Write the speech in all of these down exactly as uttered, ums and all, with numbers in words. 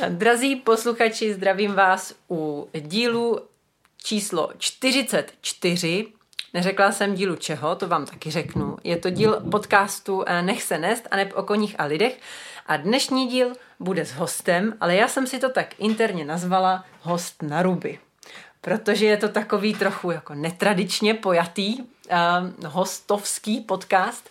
Drazí posluchači, zdravím vás u dílu číslo čtyřicet čtyři. Neřekla jsem dílu čeho, to vám taky řeknu. Je to díl podcastu Nech se nést, aneb o koních a lidech. A dnešní díl bude s hostem, ale já jsem si to tak interně nazvala host na ruby. Protože je to takový trochu jako netradičně pojatý uh, hostovský podcast.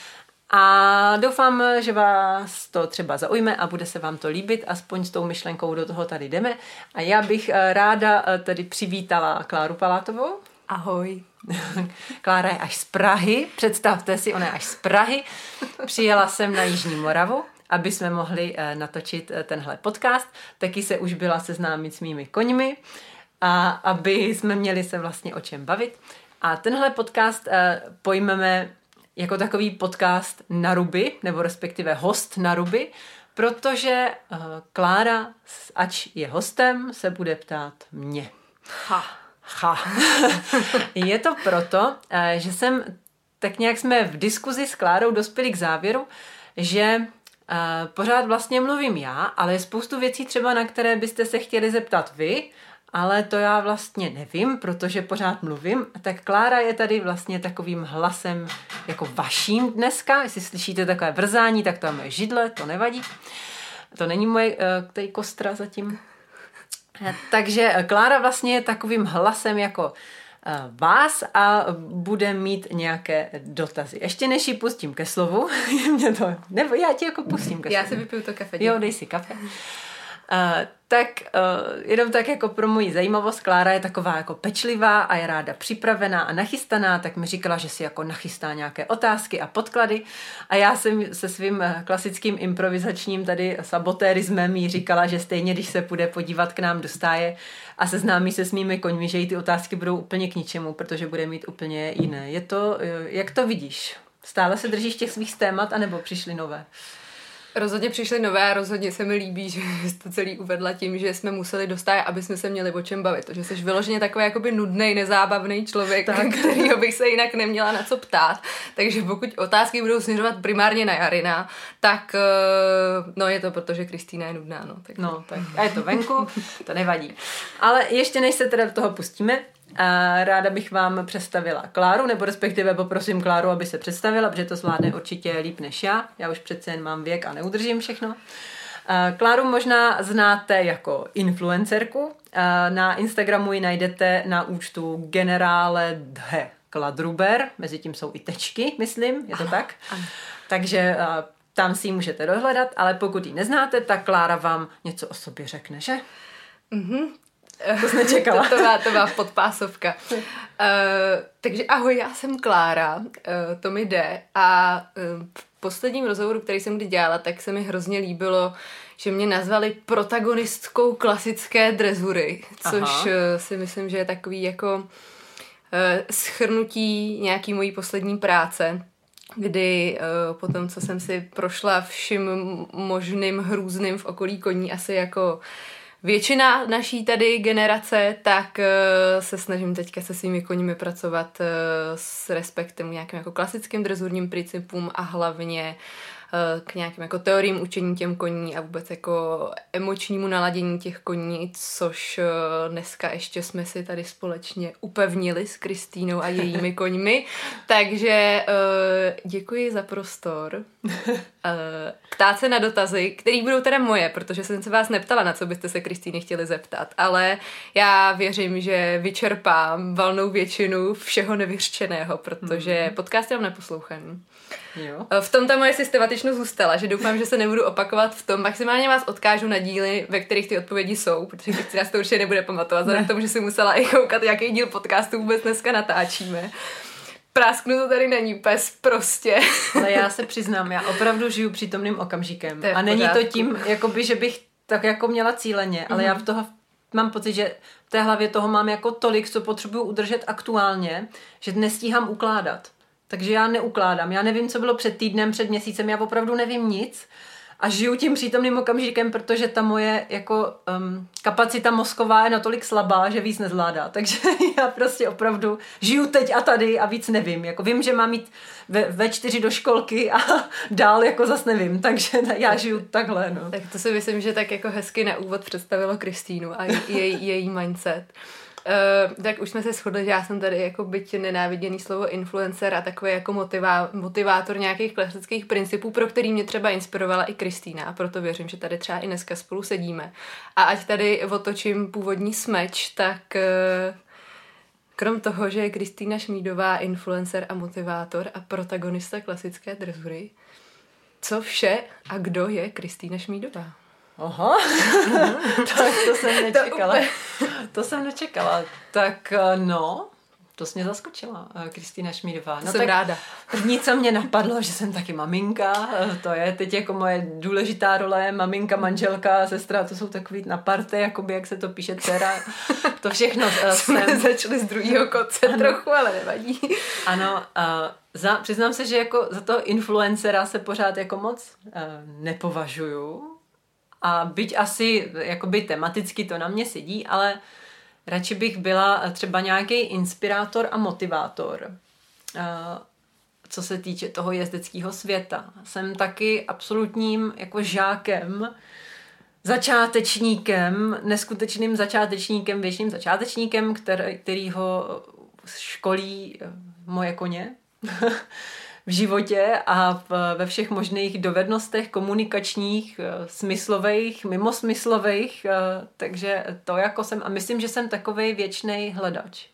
A doufám, že vás to třeba zaujme a bude se vám to líbit, aspoň s tou myšlenkou do toho tady jdeme. A já bych ráda tady přivítala Kláru Palátovou. Ahoj. Klára je až z Prahy, představte si, ona je až z Prahy. Přijela jsem na Jižní Moravu, aby jsme mohli natočit tenhle podcast. Taky se už byla seznámit s mými koňmi a aby jsme měli se vlastně o čem bavit. A tenhle podcast pojmeme jako takový podcast na ruby, nebo respektive host na ruby, protože uh, Klára, ač je hostem, se bude ptát mě. Ha. Ha. Je to proto, uh, že jsem, tak nějak jsme v diskuzi s Klárou dospěli k závěru, že uh, pořád vlastně mluvím já, ale je spoustu věcí třeba, na které byste se chtěli zeptat vy, ale to já vlastně nevím, protože pořád mluvím. Tak Klára je tady vlastně takovým hlasem jako vaším dneska. Jestli slyšíte takové vrzání, tak to je moje židle, to nevadí. To není moje uh, kostra zatím. Takže Klára vlastně je takovým hlasem jako uh, vás a bude mít nějaké dotazy. Ještě než ji pustím ke slovu, mě to, nebo já ti jako pustím ke slovu. Já si vypiju to kafe. Jo, dej si kafe. Uh, tak uh, jenom tak jako pro moji zajímavost, Klára je taková jako pečlivá a je ráda připravená a nachystaná, tak mi říkala, že si jako nachystá nějaké otázky a podklady a já jsem se svým klasickým improvizačním tady sabotérismem jí říkala, že stejně, když se půjde podívat k nám do stáje a seznámí se s mými koňmi, že jí ty otázky budou úplně k ničemu, protože bude mít úplně jiné. Je to, jak to vidíš? Stále se držíš těch svých témat, anebo přišly nové? Rozhodně přišly nové a rozhodně se mi líbí, že jsi to celý uvedla tím, že jsme museli dostat, aby jsme se měli o čem bavit. To, že jsi vyloženě takový jakoby nudnej, nezábavný člověk, tak. Kterýho bych se jinak neměla na co ptát. Takže pokud otázky budou směřovat primárně na Jarina, tak no je to proto, že Kristýna je nudná. No, tak, no, tak. A je to venku, to nevadí. Ale ještě než se teda do toho pustíme, a ráda bych vám představila Kláru, nebo respektive poprosím Kláru, aby se představila, protože to zvládne určitě líp než já. Já už přece jen mám věk a neudržím všechno. Kláru možná znáte jako influencerku. Na Instagramu ji najdete na účtu Generále Dhe Kladruber. Mezi tím jsou i tečky, myslím, je to ano, tak? Ano. Takže tam si ji můžete dohledat, ale pokud ji neznáte, tak Klára vám něco o sobě řekne, že? Mhm. To jsi nečekala. to, to, má, to má podpásovka. uh, takže ahoj, já jsem Klára, uh, to mi jde a uh, v posledním rozhovoru, který jsem kdy dělala, tak se mi hrozně líbilo, že mě nazvali protagonistkou klasické drezury, což uh, si myslím, že je takový jako uh, shrnutí nějaký mojí poslední práce, kdy uh, po tom, co jsem si prošla vším možným hrůzným v okolí koní, asi jako většina naší tady generace, tak uh, se snažím teďka se svými koními pracovat uh, s respektem k nějakým jako klasickým drezurním principům a hlavně uh, k nějakým jako teoriím učení těm koní a vůbec jako emočnímu naladění těch koní, což uh, dneska ještě jsme si tady společně upevnili s Kristýnou a jejími koňmi. Takže uh, děkuji za prostor. Ptát se na dotazy, které budou teda moje, protože jsem se vás neptala, na co byste se Kristýny chtěli zeptat, ale já věřím, že vyčerpám valnou většinu všeho nevyřčeného, protože mm. podcast mám neposlouchaný. Jo. V tom ta moje systematičnost zůstala, že doufám, že se nebudu opakovat v tom. Maximálně vás odkážu na díly, ve kterých ty odpovědi jsou, protože Kristýna to určitě nebude pamatovat, vzhledem k tomu, že si musela i koukat, jaký díl podcastu vůbec dneska natáčíme. Prásknu to tady není pes prostě. Ale já se přiznám, já opravdu žiju přítomným okamžikem. A není to tím, jakoby, že bych tak jako měla cíleně, mm-hmm. ale já v toho mám pocit, že v té hlavě toho mám jako tolik, co potřebuju udržet aktuálně, že nestíhám ukládat. Takže já neukládám. Já nevím, co bylo před týdnem, před měsícem, já opravdu nevím nic. a žiju tím přítomným okamžikem, protože ta moje jako um, kapacita mozková je natolik slabá, že víc nezvládá. Takže já prostě opravdu žiju teď a tady a víc nevím. Jako vím, že mám jít ve, ve čtyři do školky a dál jako zas nevím. Takže já žiju takhle. No. Tak to si myslím, že tak jako hezky na úvod představilo Kristýnu a jej, její mindset. Uh, tak už jsme se shodli, že já jsem tady jako byť nenáviděný slovo influencer a takový jako motivá, motivátor nějakých klasických principů, pro který mě třeba inspirovala i Kristýna a proto věřím, že tady třeba i dneska spolu sedíme. A ať tady otočím původní smeč, tak uh, krom toho, že je Kristýna Šmídová influencer a motivátor a protagonista klasické drezury, co vše a kdo je Kristýna Šmídová? Aha, tak to jsem nečekala. To jsem nečekala. Tak no, to jsi mě zaskočila, Kristýna Šmídová. No, jsem tak ráda. První, co mě napadlo, že jsem taky maminka, to je teď jako moje důležitá role, maminka, manželka, sestra, to jsou takový na party, jakoby, jak se to píše, dcera, to všechno. Jsme začali z druhého konce trochu, ale nevadí. Ano, uh, za, přiznám se, že jako za toho influencera se pořád jako moc uh, nepovažuju. A byť asi jakoby tematicky to na mě sedí, ale radši bych byla třeba nějaký inspirátor a motivátor, co se týče toho jezdeckého světa. Jsem taky absolutním jako žákem, začátečníkem, neskutečným začátečníkem, věčným začátečníkem, který, kterýho školí moje koně v životě a v, ve všech možných dovednostech komunikačních, smyslových, mimosmyslových, takže to jako jsem, a myslím, že jsem takovej věčnej hledač.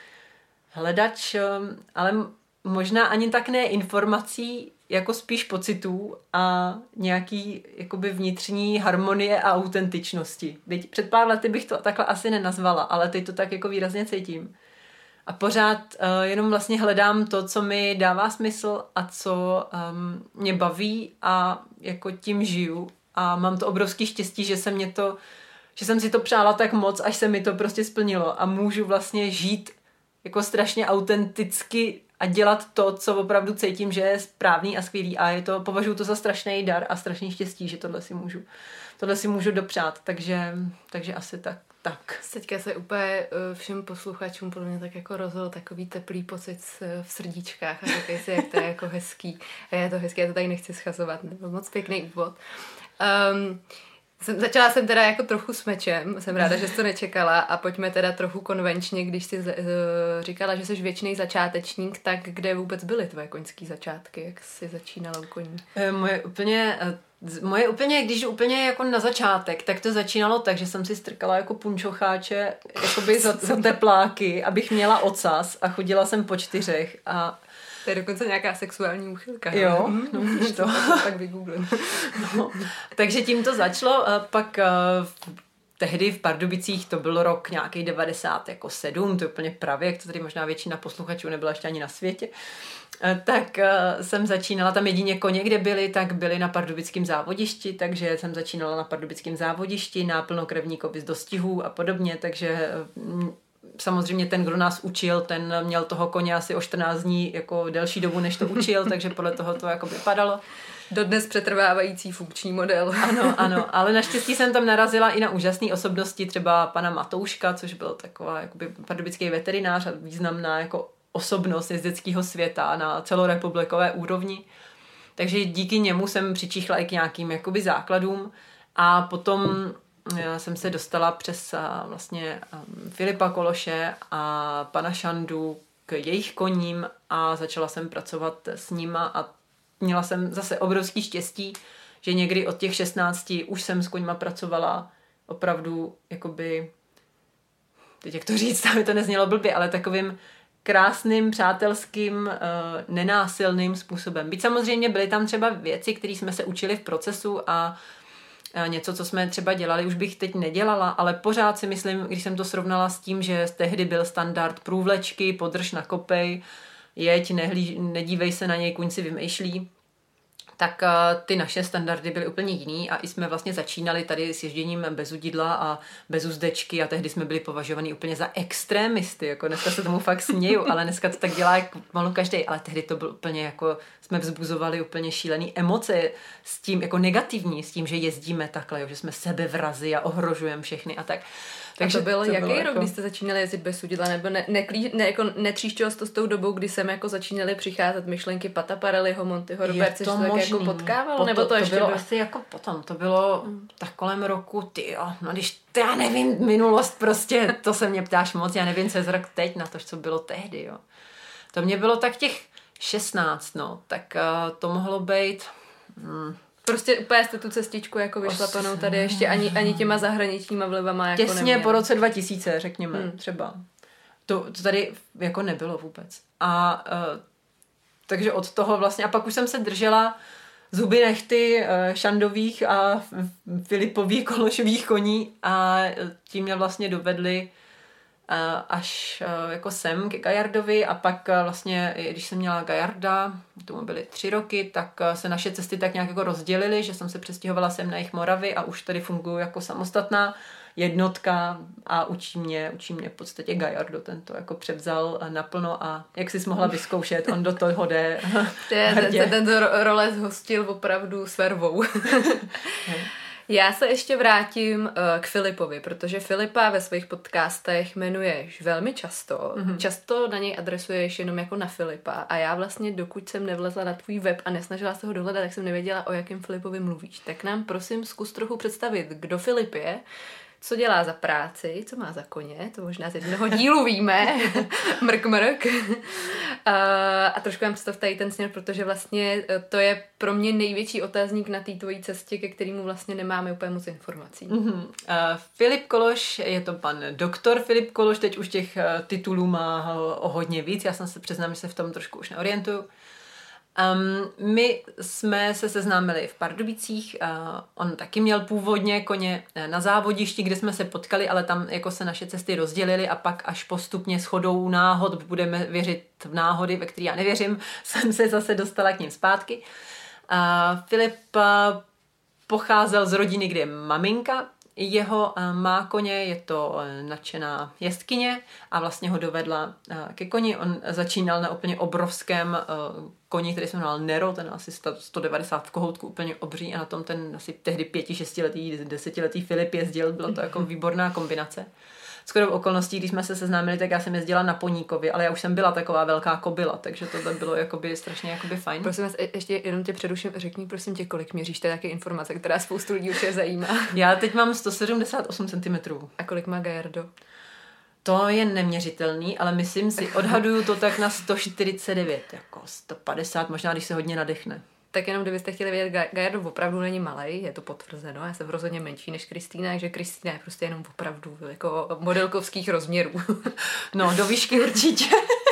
Hledač, ale možná ani tak ne informací, jako spíš pocitů a nějaký jakoby vnitřní harmonie a autentičnosti. Byť před pár lety bych to takhle asi nenazvala, ale teď to tak jako výrazně cítím. A pořád uh, jenom vlastně hledám to, co mi dává smysl a co um, mě baví a jako tím žiju. A mám to obrovský štěstí, že se mě to, že jsem si to přála tak moc, až se mi to prostě splnilo. A můžu vlastně žít jako strašně autenticky a dělat to, co opravdu cítím, že je správný a skvělý. A je to, považuji to za strašný dar a strašný štěstí, že tohle si můžu, tohle si můžu dopřát. Takže, takže asi tak. Tak. Teďka se úplně všem posluchačům podle mě tak jako rozhodl takový teplý pocit v srdíčkách a říkají si, jak to je jako hezký. A je to hezký, já to tady nechci schazovat. Byl moc pěkný úvod. Um, jsem, začala jsem teda jako trochu s mečem, jsem ráda, že jsi to nečekala a pojďme teda trochu konvenčně, když jsi uh, říkala, že jsi věčný začátečník, tak kde vůbec byly tvoje koňský začátky? Jak jsi začínala u koní? E, moje úplně... Moje úplně, když úplně jako na začátek, tak to začínalo tak, že jsem si strkala jako punčocháče jakoby za, za tepláky, abych měla ocas a chodila jsem po čtyřech a... To je dokonce nějaká sexuální úchylka. Jo, no víš to. Tak vygooglím. No, takže tím to začalo, a pak uh, tehdy v Pardubicích to byl rok nějaký devadesát sedm, to je úplně pravěk, to tady možná většina posluchačů nebyla ještě ani na světě. Tak uh, jsem začínala tam jedině koně, kde byli, tak byli na pardubickém závodišti, takže jsem začínala na pardubickém závodišti, na plnokrevníkovi z dostihů a podobně, takže um, samozřejmě ten, kdo nás učil, ten měl toho koně asi o čtrnáct dní jako delší dobu, než to učil, takže podle toho to jako vypadalo. Dodnes přetrvávající funkční model. Ano, ano, ale naštěstí jsem tam narazila i na úžasné osobnosti, třeba pana Matouška, což byl taková jakoby pardubický veterinář a významná jako osobnost jezdeckého světa na celorepublikové úrovni. Takže díky němu jsem přičichla i k nějakým jakoby základům a potom jsem se dostala přes vlastně Filipa Kološe a pana Šandu k jejich koním a začala jsem pracovat s nima a měla jsem zase obrovský štěstí, že někdy od těch šestnácti už jsem s koňma pracovala opravdu jakoby, teď jak to říct, aby to neznělo blbě, ale takovým krásným, přátelským, nenásilným způsobem. Byť samozřejmě byly tam třeba věci, které jsme se učili v procesu a něco, co jsme třeba dělali, už bych teď nedělala, ale pořád si myslím, když jsem to srovnala s tím, že tehdy byl standard průvlečky, podrž na kopej, jeď, nehlí, nedívej se na něj, kuň si vymýšlí, tak ty naše standardy byly úplně jiný a i jsme vlastně začínali tady s ježděním bez udidla a bez uzdečky a tehdy jsme byli považovaní úplně za extrémisty, jako dneska se tomu fakt směju, ale dneska to tak dělá jak malu každý, ale tehdy to bylo úplně jako, jsme vzbuzovali úplně šílený emoce s tím, jako negativní, s tím, že jezdíme takhle, jo, že jsme sebevrazi a ohrožujeme všechny a tak. Takže a to byl to jaký bylo rok, jako... kdy jste začínali jezdit bez udidla, nebo ne, ne, ne, jako netříštělo to s tou dobou, kdy jsem jako začínali přicházet myšlenky Pata Parelliho, Montyho Robertse, že to tak jako potkávalo, potom, nebo to, to ještě bylo bylo? asi jako potom, to bylo mm. tak kolem roku, ty jo, no když, to já nevím, minulost prostě, to se mě ptáš moc, já nevím, co je z rok teď na to, co bylo tehdy, jo. To mě bylo tak těch šestnáct, no, tak uh, to mohlo být... Hmm, Prostě úplně jste tu cestičku jako vyšlapanou tady ještě ani, ani těma zahraničníma vlivama jako těsně neměla. po roce dva tisíce, řekněme, hmm. třeba. To, to tady jako nebylo vůbec. A uh, takže od toho vlastně, a pak už jsem se držela zuby nechty uh, Šandových a Filipových kološových koní a tím mě vlastně dovedli uh, až uh, jako sem ke Gajardovi a pak uh, vlastně, když jsem měla Gajarda, tomu byly tři roky, tak uh, se naše cesty tak nějak jako rozdělily, že jsem se přestěhovala sem na jih Moravy a už tady funguji jako samostatná jednotka a učí mě, učí mě v podstatě Gajardo, ten to jako převzal naplno a jak jsi mohla vyzkoušet, on do toho jde hrdě. Ten, ten role zhostil opravdu s vervou. Já se ještě vrátím uh, k Filipovi, protože Filipa ve svých podcastech jmenuješ velmi často. Mm-hmm. Často na něj adresuješ jenom jako na Filipa a já vlastně, dokud jsem nevlezla na tvůj web a nesnažila se ho dohledat, tak jsem nevěděla, o jakém Filipovi mluvíš. Tak nám prosím zkus trochu představit, kdo Filip je, co dělá za práci, co má za koně, to možná z jednoho dílu víme, mrk mrk. A, a trošku vám představ tady ten směr, protože vlastně to je pro mě největší otázník na té tvojí cestě, ke kterému vlastně nemáme úplně moc informací. Mm-hmm. Uh, Filip Kološ, je to pan doktor Filip Kološ, teď už těch uh, titulů má uh, o hodně víc, já jsem se přiznám, že se v tom trošku už neorientuju. Um, my jsme se seznámili v Pardubicích, uh, on taky měl původně koně na závodišti, kde jsme se potkali, ale tam jako se naše cesty rozdělily a pak až postupně shodou náhod, budeme věřit v náhody, ve které já nevěřím, jsem se zase dostala k ním zpátky. Uh, Filip uh, pocházel z rodiny, kde je maminka, jeho uh, má koně, je to uh, nadšená jezdkyně a vlastně ho dovedla uh, ke koni. On začínal na úplně obrovském uh, koni, který se jmenoval Nero, ten asi sto devadesát v kohoutku, úplně obří a na tom ten asi tehdy pěti, šestiletý, desetiletý Filip jezdil, bylo to jako výborná kombinace. Skoro v okolností, když jsme se seznámili, tak já jsem jezdila na Poníkovi, ale já už jsem byla taková velká kobila, takže to bylo jakoby strašně jakoby fajn. Prosím vás, ještě jenom tě předuším, řekni prosím tě, kolik měříš, to je taky informace, která spoustu lidí určitě zajímá. Já teď mám sto sedmdesát osm centimetrů. A kolik má Gajardo? To je neměřitelný, ale myslím si, odhaduju to tak na sto čtyřicet devět, jako sto padesát, možná když se hodně nadechne. Tak jenom kdybyste chtěli vědět, Gajardo opravdu není malej, je to potvrzeno, já jsem rozhodně menší než Kristýna, takže Kristýna je prostě jenom opravdu jako modelkovských rozměrů. No, do výšky určitě.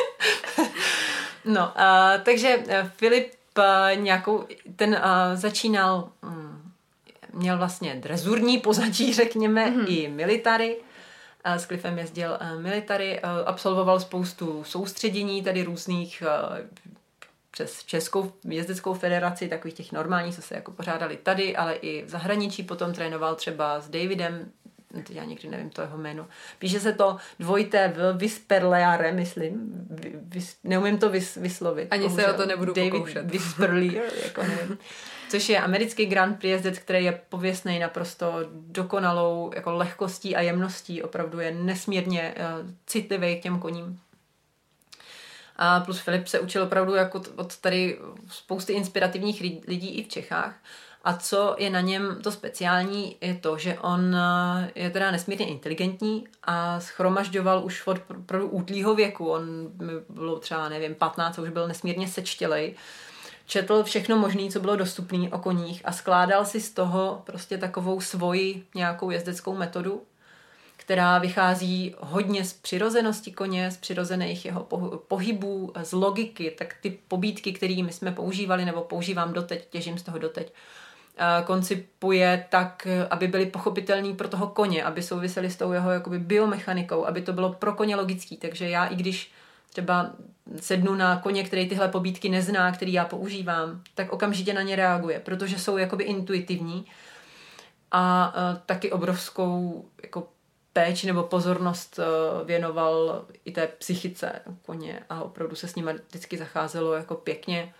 No, uh, takže Filip uh, nějakou, ten uh, začínal, um, měl vlastně drezurní pozadí, řekněme, mm-hmm. i military. Uh, s Cliffem jezdil uh, military, uh, absolvoval spoustu soustředění tady různých uh, přes Českou jezdeckou federaci, takových těch normálních, co se jako pořádali tady, ale i v zahraničí. Potom trénoval třeba s Davidem, teď já nikdy nevím to jeho jméno. Píše se to dvojité v Visperleare, myslím. Vys, neumím to vys, vyslovit. Ani bohužel. se o to nebudu David pokoušet. Visperlier, jako nevím. Což je americký Grand Prix jezdec, který je pověstný naprosto dokonalou jako lehkostí a jemností. Opravdu je nesmírně uh, citlivý k těm koním. A plus Filip se učil opravdu jako od tady spousty inspirativních lidí i v Čechách. A co je na něm to speciální, je to, že on je teda nesmírně inteligentní a schromažďoval už od opravdu útlýho věku. On bylo třeba, nevím, patnáct, už byl nesmírně sečtělej. Četl všechno možné, co bylo dostupné o koních a skládal si z toho prostě takovou svoji nějakou jezdeckou metodu, která vychází hodně z přirozenosti koně, z přirozených jeho pohybů, z logiky, tak ty pobídky, které my jsme používali nebo používám doteď, těžím z toho doteď, koncipuje tak, aby byly pochopitelný pro toho koně, aby souvisely s tou jeho jakoby biomechanikou, aby to bylo pro koně logický. Takže já, i když třeba sednu na koně, který tyhle pobídky nezná, který já používám, tak okamžitě na ně reaguje, protože jsou jakoby intuitivní a uh, taky obrovskou jako péči nebo pozornost uh, věnoval i té psychice koně a opravdu se s nimi vždycky zacházelo jako pěkně.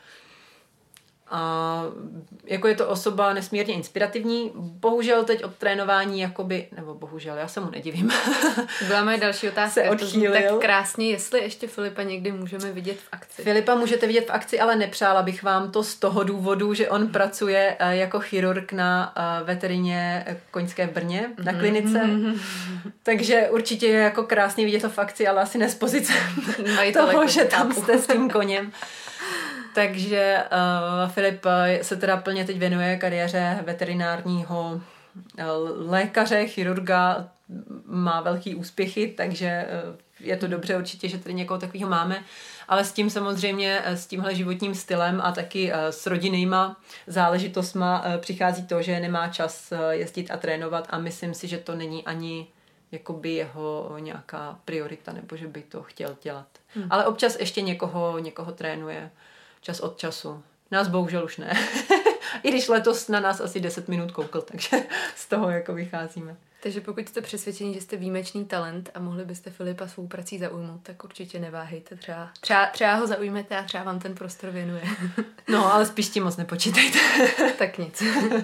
A jako je to osoba nesmírně inspirativní. Bohužel teď od trénování jakoby, nebo bohužel, já se mu nedivím. Byla moje další otázka. Se odchýlil. To tak krásně, jestli ještě Filipa někdy můžeme vidět v akci. Filipa můžete vidět v akci, ale nepřála bych vám to z toho důvodu, že on pracuje jako chirurg na veterině koňské v Brně, na klinice. Mm-hmm. Takže určitě je jako krásně vidět to v akci, ale asi ne z pozice toho, že tam jste s tím koněm. Takže uh, Filip se teda plně teď věnuje kariéře veterinárního uh, lékaře, chirurga, má velký úspěchy, takže uh, je to dobře určitě, že tady někoho takového máme, ale s tím samozřejmě, s tímhle životním stylem a taky uh, s rodinnýma záležitostma uh, přichází to, že nemá čas uh, jezdit a trénovat a myslím si, že to není ani jakoby jeho nějaká priorita, nebo že by to chtěl dělat. Hmm. Ale občas ještě někoho, někoho trénuje. Čas od času. Nás bohužel už ne. I když letos na nás asi deset minut koukl, takže z toho jako vycházíme. Takže pokud jste přesvědčení, že jste výjimečný talent a mohli byste Filipa svou prací zaujmout, tak určitě neváhejte. Třeba, třeba, třeba ho zaujmete a třeba vám ten prostor věnuje. No, ale spíš tím moc nepočítejte. Tak nic.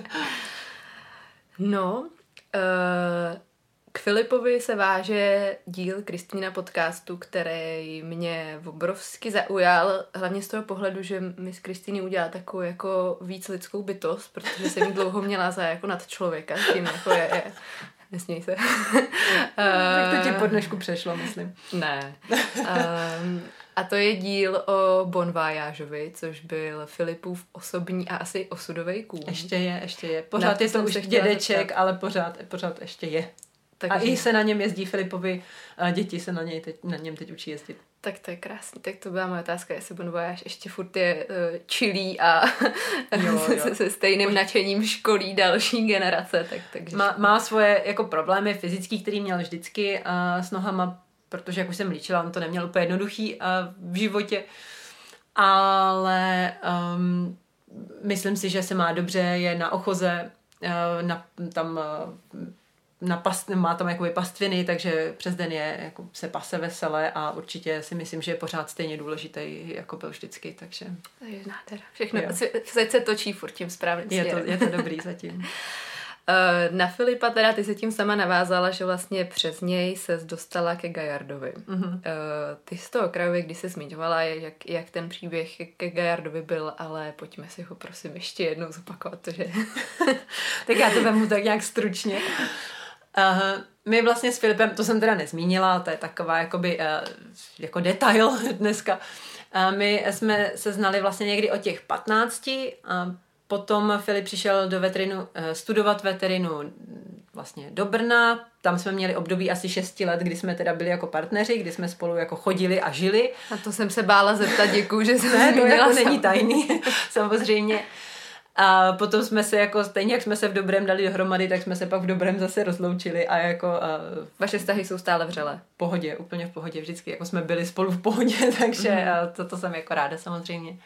No, uh, k Filipovi se váže díl Kristýna podcastu, který mě obrovsky zaujal, hlavně z toho pohledu, že mi z Kristýny udělala takovou jako víc lidskou bytost, protože jsem jí dlouho měla za jako nad člověka, s tím jako je, je. Nesměj se. Tak to ti po dnešku přešlo, myslím. Ne. Um, a to je díl o Bon Voyageovi, což byl Filipův osobní a asi osudový kůň. Ještě je, ještě je. Pořád je to už dědeček, ale pořád, pořád ještě je. Tak a i se na něm jezdí Filipovi, děti se na, něj teď, na něm teď učí jezdit. Tak to je krásný. Tak to byla moje otázka, jestli Bon Voyage ještě furt je uh, chilý a jo, jo. se, se stejným nadšením školí další generace. Tak, takže... má, má svoje jako problémy fyzický, který měl vždycky uh, s nohama, protože jak už jsem líčila, on to neměl úplně jednoduchý uh, v životě. Ale um, myslím si, že se má dobře, je na ochoze, uh, na, tam... Uh, Na past, má tam jakoby pastviny, takže přes den je, jako se pase veselé a určitě si myslím, že je pořád stejně důležitý, jako byl vždycky, takže... To je nádhera. Všechno se, se točí furt tím správným je to, je to dobrý zatím. Na Filipa teda ty se tím sama navázala, že vlastně přes něj ses dostala ke Gaillardovi. Mm-hmm. Ty z toho okrajově, když se zmiňovala, jak, jak ten příběh ke Gaillardovi byl, ale pojďme si ho prosím ještě jednou zopakovat. To, že... Tak já to vemu tak nějak stručně. Uh, my vlastně s Filipem, to jsem teda nezmínila, to je taková jakoby, uh, jako detail dneska. Uh, my jsme se znali vlastně někdy od těch patnácti a potom Filip přišel do veterinu, uh, studovat veterinu vlastně do Brna. Tam jsme měli období asi šesti let, kdy jsme teda byli jako partneři, kdy jsme spolu jako chodili a žili. A to jsem se bála zeptat, děkuju, že jsem ne, to jako není tajný, samozřejmě. A potom jsme se jako, stejně jak jsme se v dobrém dali dohromady, tak jsme se pak v dobrém zase rozloučili a jako... Uh, Vaše vztahy jsou stále vřelé. V pohodě, úplně v pohodě, vždycky jako jsme byli spolu v pohodě, takže mm. uh, to, to jsem jako ráda samozřejmě.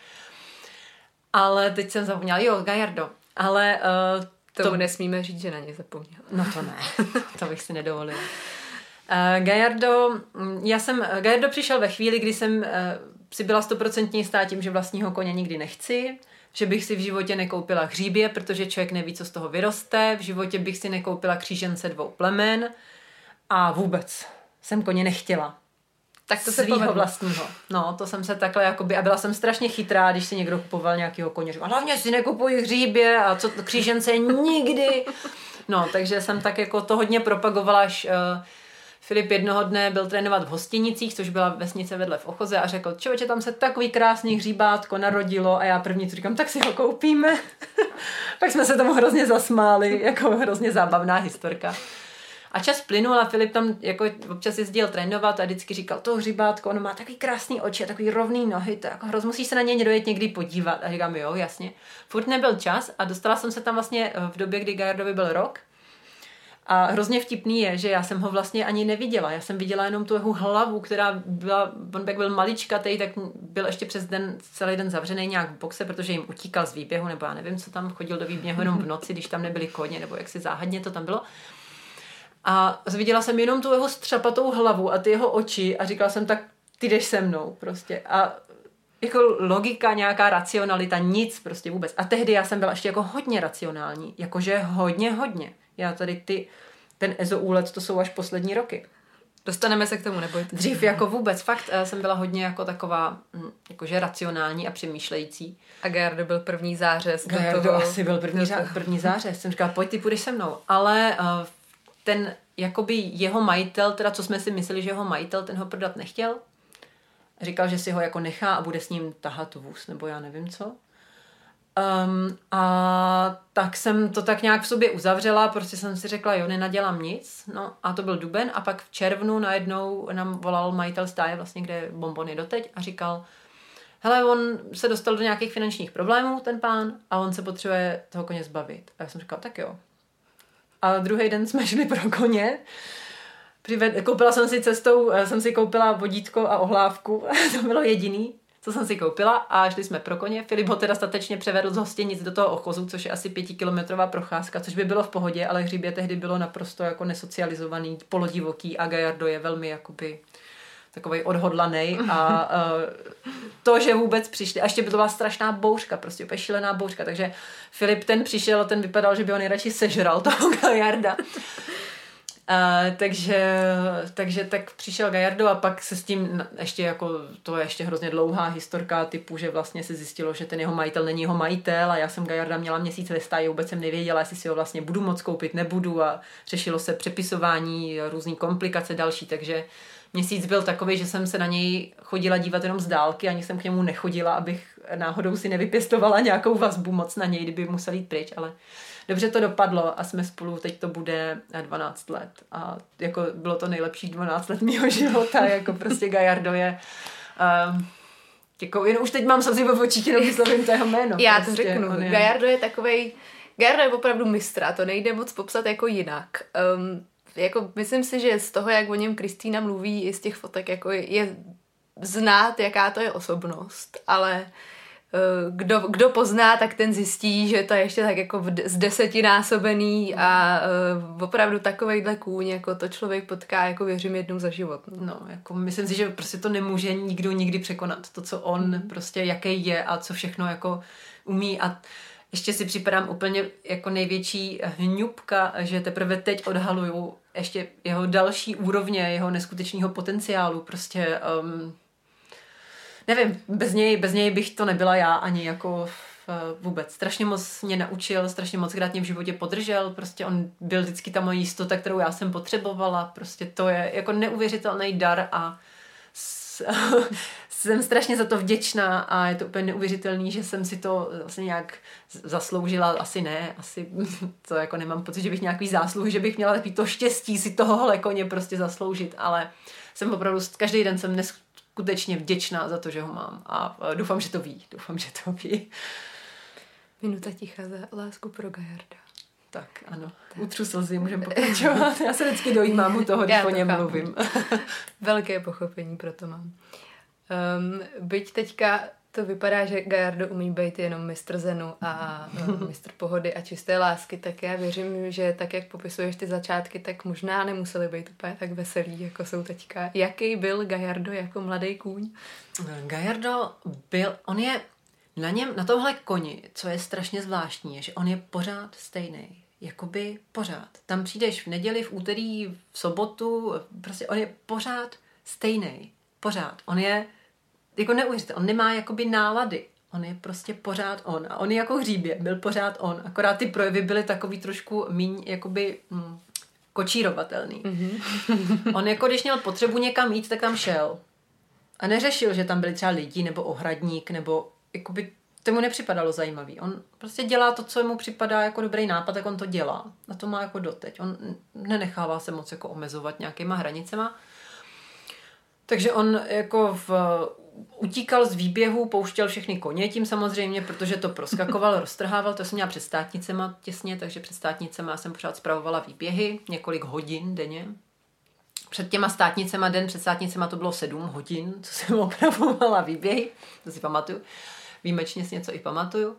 Ale teď jsem zapomněla, jo, Gaillardo, ale... Uh, Tomu to... nesmíme říct, že na ně zapomněla. No to ne, to bych si nedovolila. Uh, Gaillardo, já jsem, Gaillardo přišel ve chvíli, kdy jsem uh, si byla stoprocentně jistá tím, že vlastního koně nikdy nechci, že bych si v životě nekoupila hříbě, protože člověk neví, co z toho vyroste, v životě bych si nekoupila křížence dvou plemen a vůbec jsem koně nechtěla. Tak to se svýho vlastního. No, to jsem se takhle jakoby, a byla jsem strašně chytrá, když si někdo kupoval nějakýho koně, říkala, hlavně si nekupuj hříbě a co křížence nikdy. No, takže jsem tak jako to hodně propagovala, až uh, Filip jednoho dne byl trénovat v Hostinicích, což byla vesnice vedle v Ochoze a řekl, člověče, tam se takový krásný hříbátko narodilo a já první co říkám, tak si ho koupíme. Pak jsme se tomu hrozně zasmáli, jako hrozně zábavná historka. A čas plynul a Filip tam jako občas jezdil trénovat a vždycky říkal, to hříbátko, ono má takový krásný oči a takový rovný nohy, to jako hrozně, musíš se na něj dojet někdy podívat. A říkám, jo, jasně. Furt nebyl čas a dostala jsem se tam vlastně v době, kdy Gaillardovi byl rok. A hrozně vtipný je, že já jsem ho vlastně ani neviděla. Já jsem viděla jenom tu jeho hlavu, která byla, on jak byl maličkatej, tak byl ještě přes den, celý den zavřený nějak v boxe, protože jim utíkal z výběhu, nebo já nevím, co tam, chodil do výběhu jenom v noci, když tam nebyli koně, nebo jak si záhadně to tam bylo. A viděla jsem jenom tu jeho střapatou hlavu a ty jeho oči a říkala jsem, tak ty jdeš se mnou prostě. A jako logika, nějaká racionalita, nic prostě vůbec. A tehdy já jsem byla ještě jako hodně racionální, jakože hodně, hodně. Já tady ty, ten ezoúlet, to jsou až poslední roky. Dostaneme se k tomu, nebojte. Dřív jako vůbec, fakt jsem byla hodně jako taková, jakože racionální a přemýšlející. A Gallardo byl první zářez. Gallardo toho... asi byl první, řá, první zářez. Jsem říkala, pojď, ty půjdeš se mnou. Ale uh, ten, jakoby jeho majitel, teda co jsme si mysleli, že jeho majitel, ten ho prodat nechtěl. Říkal, že si ho jako nechá a bude s ním tahat vůz, nebo já nevím co. Um, a tak jsem to tak nějak v sobě uzavřela, prostě jsem si řekla, jo, nenadělám nic. No a to byl duben a pak v červnu najednou nám volal majitel stáje, vlastně, kde je Bonbon je doteď a říkal, hele, on se dostal do nějakých finančních problémů, ten pán, a on se potřebuje toho koně zbavit. A já jsem říkala, tak jo. A druhý den jsme šli pro koně. Přived, koupila jsem si cestou, jsem si koupila vodítko a ohlávku, to bylo jediný, co jsem si koupila a šli jsme pro koně. Filip ho teda statečně převedl z Hostěnic do toho Ochozu, což je asi pětikilometrová procházka, což by bylo v pohodě, ale hřibě tehdy bylo naprosto jako nesocializovaný, polodivoký a Gallardo je velmi jakoby takovej odhodlanej a uh, to, že vůbec přišli, a ještě by to byla strašná bouřka, prostě úplně šílená bouřka, takže Filip ten přišel a ten vypadal, že by ho nejradši sežral toho Gallarda. Uh, takže, takže tak přišel Gallardo a pak se s tím ještě jako, to je ještě hrozně dlouhá historka typu, že vlastně se zjistilo, že ten jeho majitel není jeho majitel a já jsem Gallarda měla měsíc ve stáji, vůbec jsem nevěděla, jestli si ho vlastně budu moc koupit, nebudu a řešilo se přepisování, různý komplikace další, takže měsíc byl takový, že jsem se na něj chodila dívat jenom z dálky, ani jsem k němu nechodila, abych náhodou si nevypěstovala nějakou vazbu moc na něj, kdyby musel jít pryč, ale dobře to dopadlo a jsme spolu, teď to bude dvanáct let a jako bylo to nejlepší dvanáct let mýho života, jako prostě Gallardo je um, jako, jen už teď mám slzy v očích, jenom vyslovím to jeho jméno. Já prostě, to řeknu, je... Gallardo je takovej, Gallardo je opravdu mistra, to nejde moc popsat jako jinak. Um, jako myslím si, že z toho, jak o něm Kristýna mluví, i z těch fotek, jako je, je znát, jaká to je osobnost, ale Kdo, kdo pozná, tak ten zjistí, že to je ještě tak jako z desetinásobený a uh, opravdu takovejhle kůň, jako to člověk potká, jako věřím, jednou za život. No, jako myslím si, že prostě to nemůže nikdo nikdy překonat. To, co on mm. prostě jaký je a co všechno jako umí a ještě si připadám úplně jako největší hňupka, že teprve teď odhaluju ještě jeho další úrovně, jeho neskutečného potenciálu. Prostě um, nevím, bez něj, bez něj bych to nebyla já ani jako vůbec. Strašně moc mě naučil, strašně moc krát mě v životě podržel, prostě on byl vždycky ta moje jistota, kterou já jsem potřebovala, prostě to je jako neuvěřitelný dar a s, jsem strašně za to vděčná a je to úplně neuvěřitelný, že jsem si to vlastně nějak zasloužila, asi ne, asi to jako nemám pocit, že bych nějaký zásluhy, že bych měla takový to štěstí si tohohle koně prostě zasloužit, ale jsem opravdu, každý den jsem dnes skutečně vděčná za to, že ho mám a doufám, že to ví. Doufám, že to ví. Minuta ticha za lásku pro Gallarda. Tak, ano. Tak. Utřu slzy, můžeme pokračovat. Já se vždycky dojímám u toho, když o něm mluvím. Velké pochopení pro to mám. Um, byť teďka to vypadá, že Gallardo umí být jenom mistr zenu a um, mistr pohody a čisté lásky, tak já věřím, že tak, jak popisuješ ty začátky, tak možná nemuseli být úplně tak veselý, jako jsou teďka. Jaký byl Gallardo jako mladý kůň? Gallardo byl, on je na něm, na tomhle koni, co je strašně zvláštní, je, že on je pořád stejný. Jakoby pořád. Tam přijdeš v neděli, v úterý, v sobotu, prostě on je pořád stejný. Pořád. On je jako neuvěřitelný. On nemá jakoby nálady. On je prostě pořád on. A on je jako hříbě. Byl pořád on. Akorát ty projevy byly takový trošku míň jakoby hm, kočírovatelný. Mm-hmm. On jako když měl potřebu někam jít, tak tam šel. A neřešil, že tam byli třeba lidi nebo ohradník, nebo jakoby to mu nepřipadalo zajímavý. On prostě dělá to, co mu připadá jako dobrý nápad, tak on to dělá. A to má jako doteď. On nenechává se moc jako omezovat nějakýma hranicema. Takže on jako v utíkal z výběhu, pouštěl všechny koně tím samozřejmě, protože to proskakoval, roztrhával, to jsem měla před státnicema těsně, takže před státnicema jsem pořád spravovala výběhy, několik hodin denně. Před těma státnicema, den před státnicema to bylo sedm hodin, co jsem opravovala výběhy, to si pamatuju. Výjimečně si něco i pamatuju.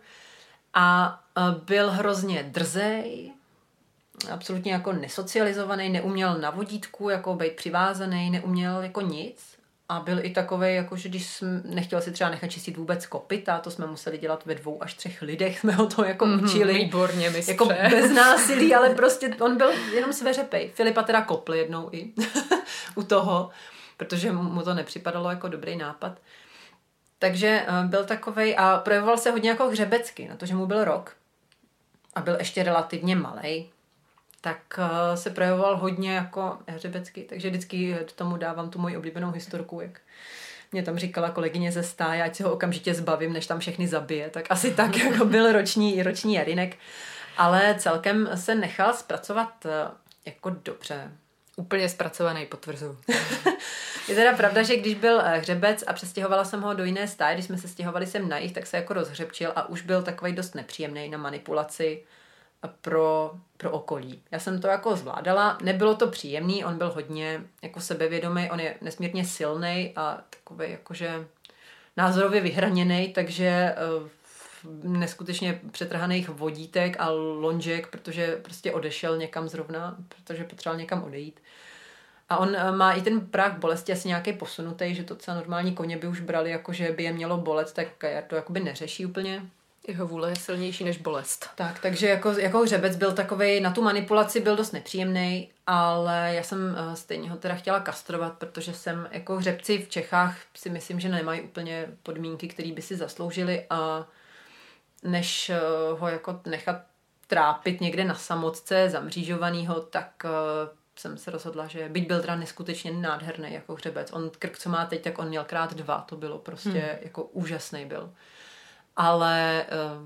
A byl hrozně drzej, absolutně jako nesocializovaný, neuměl na vodítku jako být přivázaný, neuměl jako nic. A byl i takovej, jako že když jsem nechtěl si třeba nechat čistit vůbec kopyta, to jsme museli dělat ve dvou až třech lidech, jsme ho to jako mm-hmm, učili. Výborně, mistře. Jako bez násilí, ale prostě on byl jenom sveřepej. Filipa teda kopl jednou i u toho, protože mu to nepřipadalo jako dobrý nápad. Takže byl takovej a projevoval se hodně jako hřebecky, na to, že mu byl rok a byl ještě relativně malej, tak se projevoval hodně jako hřebecky, takže vždycky tomu dávám tu moji oblíbenou historku, jak mě tam říkala kolegyně ze stáje, ať si ho okamžitě zbavím, než tam všechny zabije, tak asi tak jako byl roční, roční Jarinek, ale celkem se nechal zpracovat jako dobře. Úplně zpracovaný, potvrzuji. Je teda pravda, že když byl hřebec a přestěhovala jsem ho do jiné stáje, když jsme se stěhovali sem na jih, tak se jako rozhřebčil a už byl takovej dost nepříjemný na manipulaci pro, pro okolí. Já jsem to jako zvládala, nebylo to příjemný, on byl hodně jako sebevědomý, on je nesmírně silný a takovej jakože názorově vyhraněný, takže neskutečně přetrhaných vodítek a lonžek, protože prostě odešel někam zrovna, protože potřeboval někam odejít. A on má i ten práh bolesti asi nějaký posunutý, že to třeba normální koně by už brali, jako že by je mělo bolet, tak to jakoby neřeší úplně. Jeho vůle je silnější než bolest. Tak, takže jako, jako hřebec byl takovej, na tu manipulaci byl dost nepříjemný, ale já jsem stejně ho teda chtěla kastrovat, protože jsem jako hřebci v Čechách si myslím, že nemají úplně podmínky, které by si zasloužili a než ho jako nechat trápit někde na samotce zamřížovanýho, tak jsem se rozhodla, že byť byl teda neskutečně nádherný jako hřebec. On krk, co má teď, tak on měl krát dva, to bylo prostě hmm. jako úžasný byl. Ale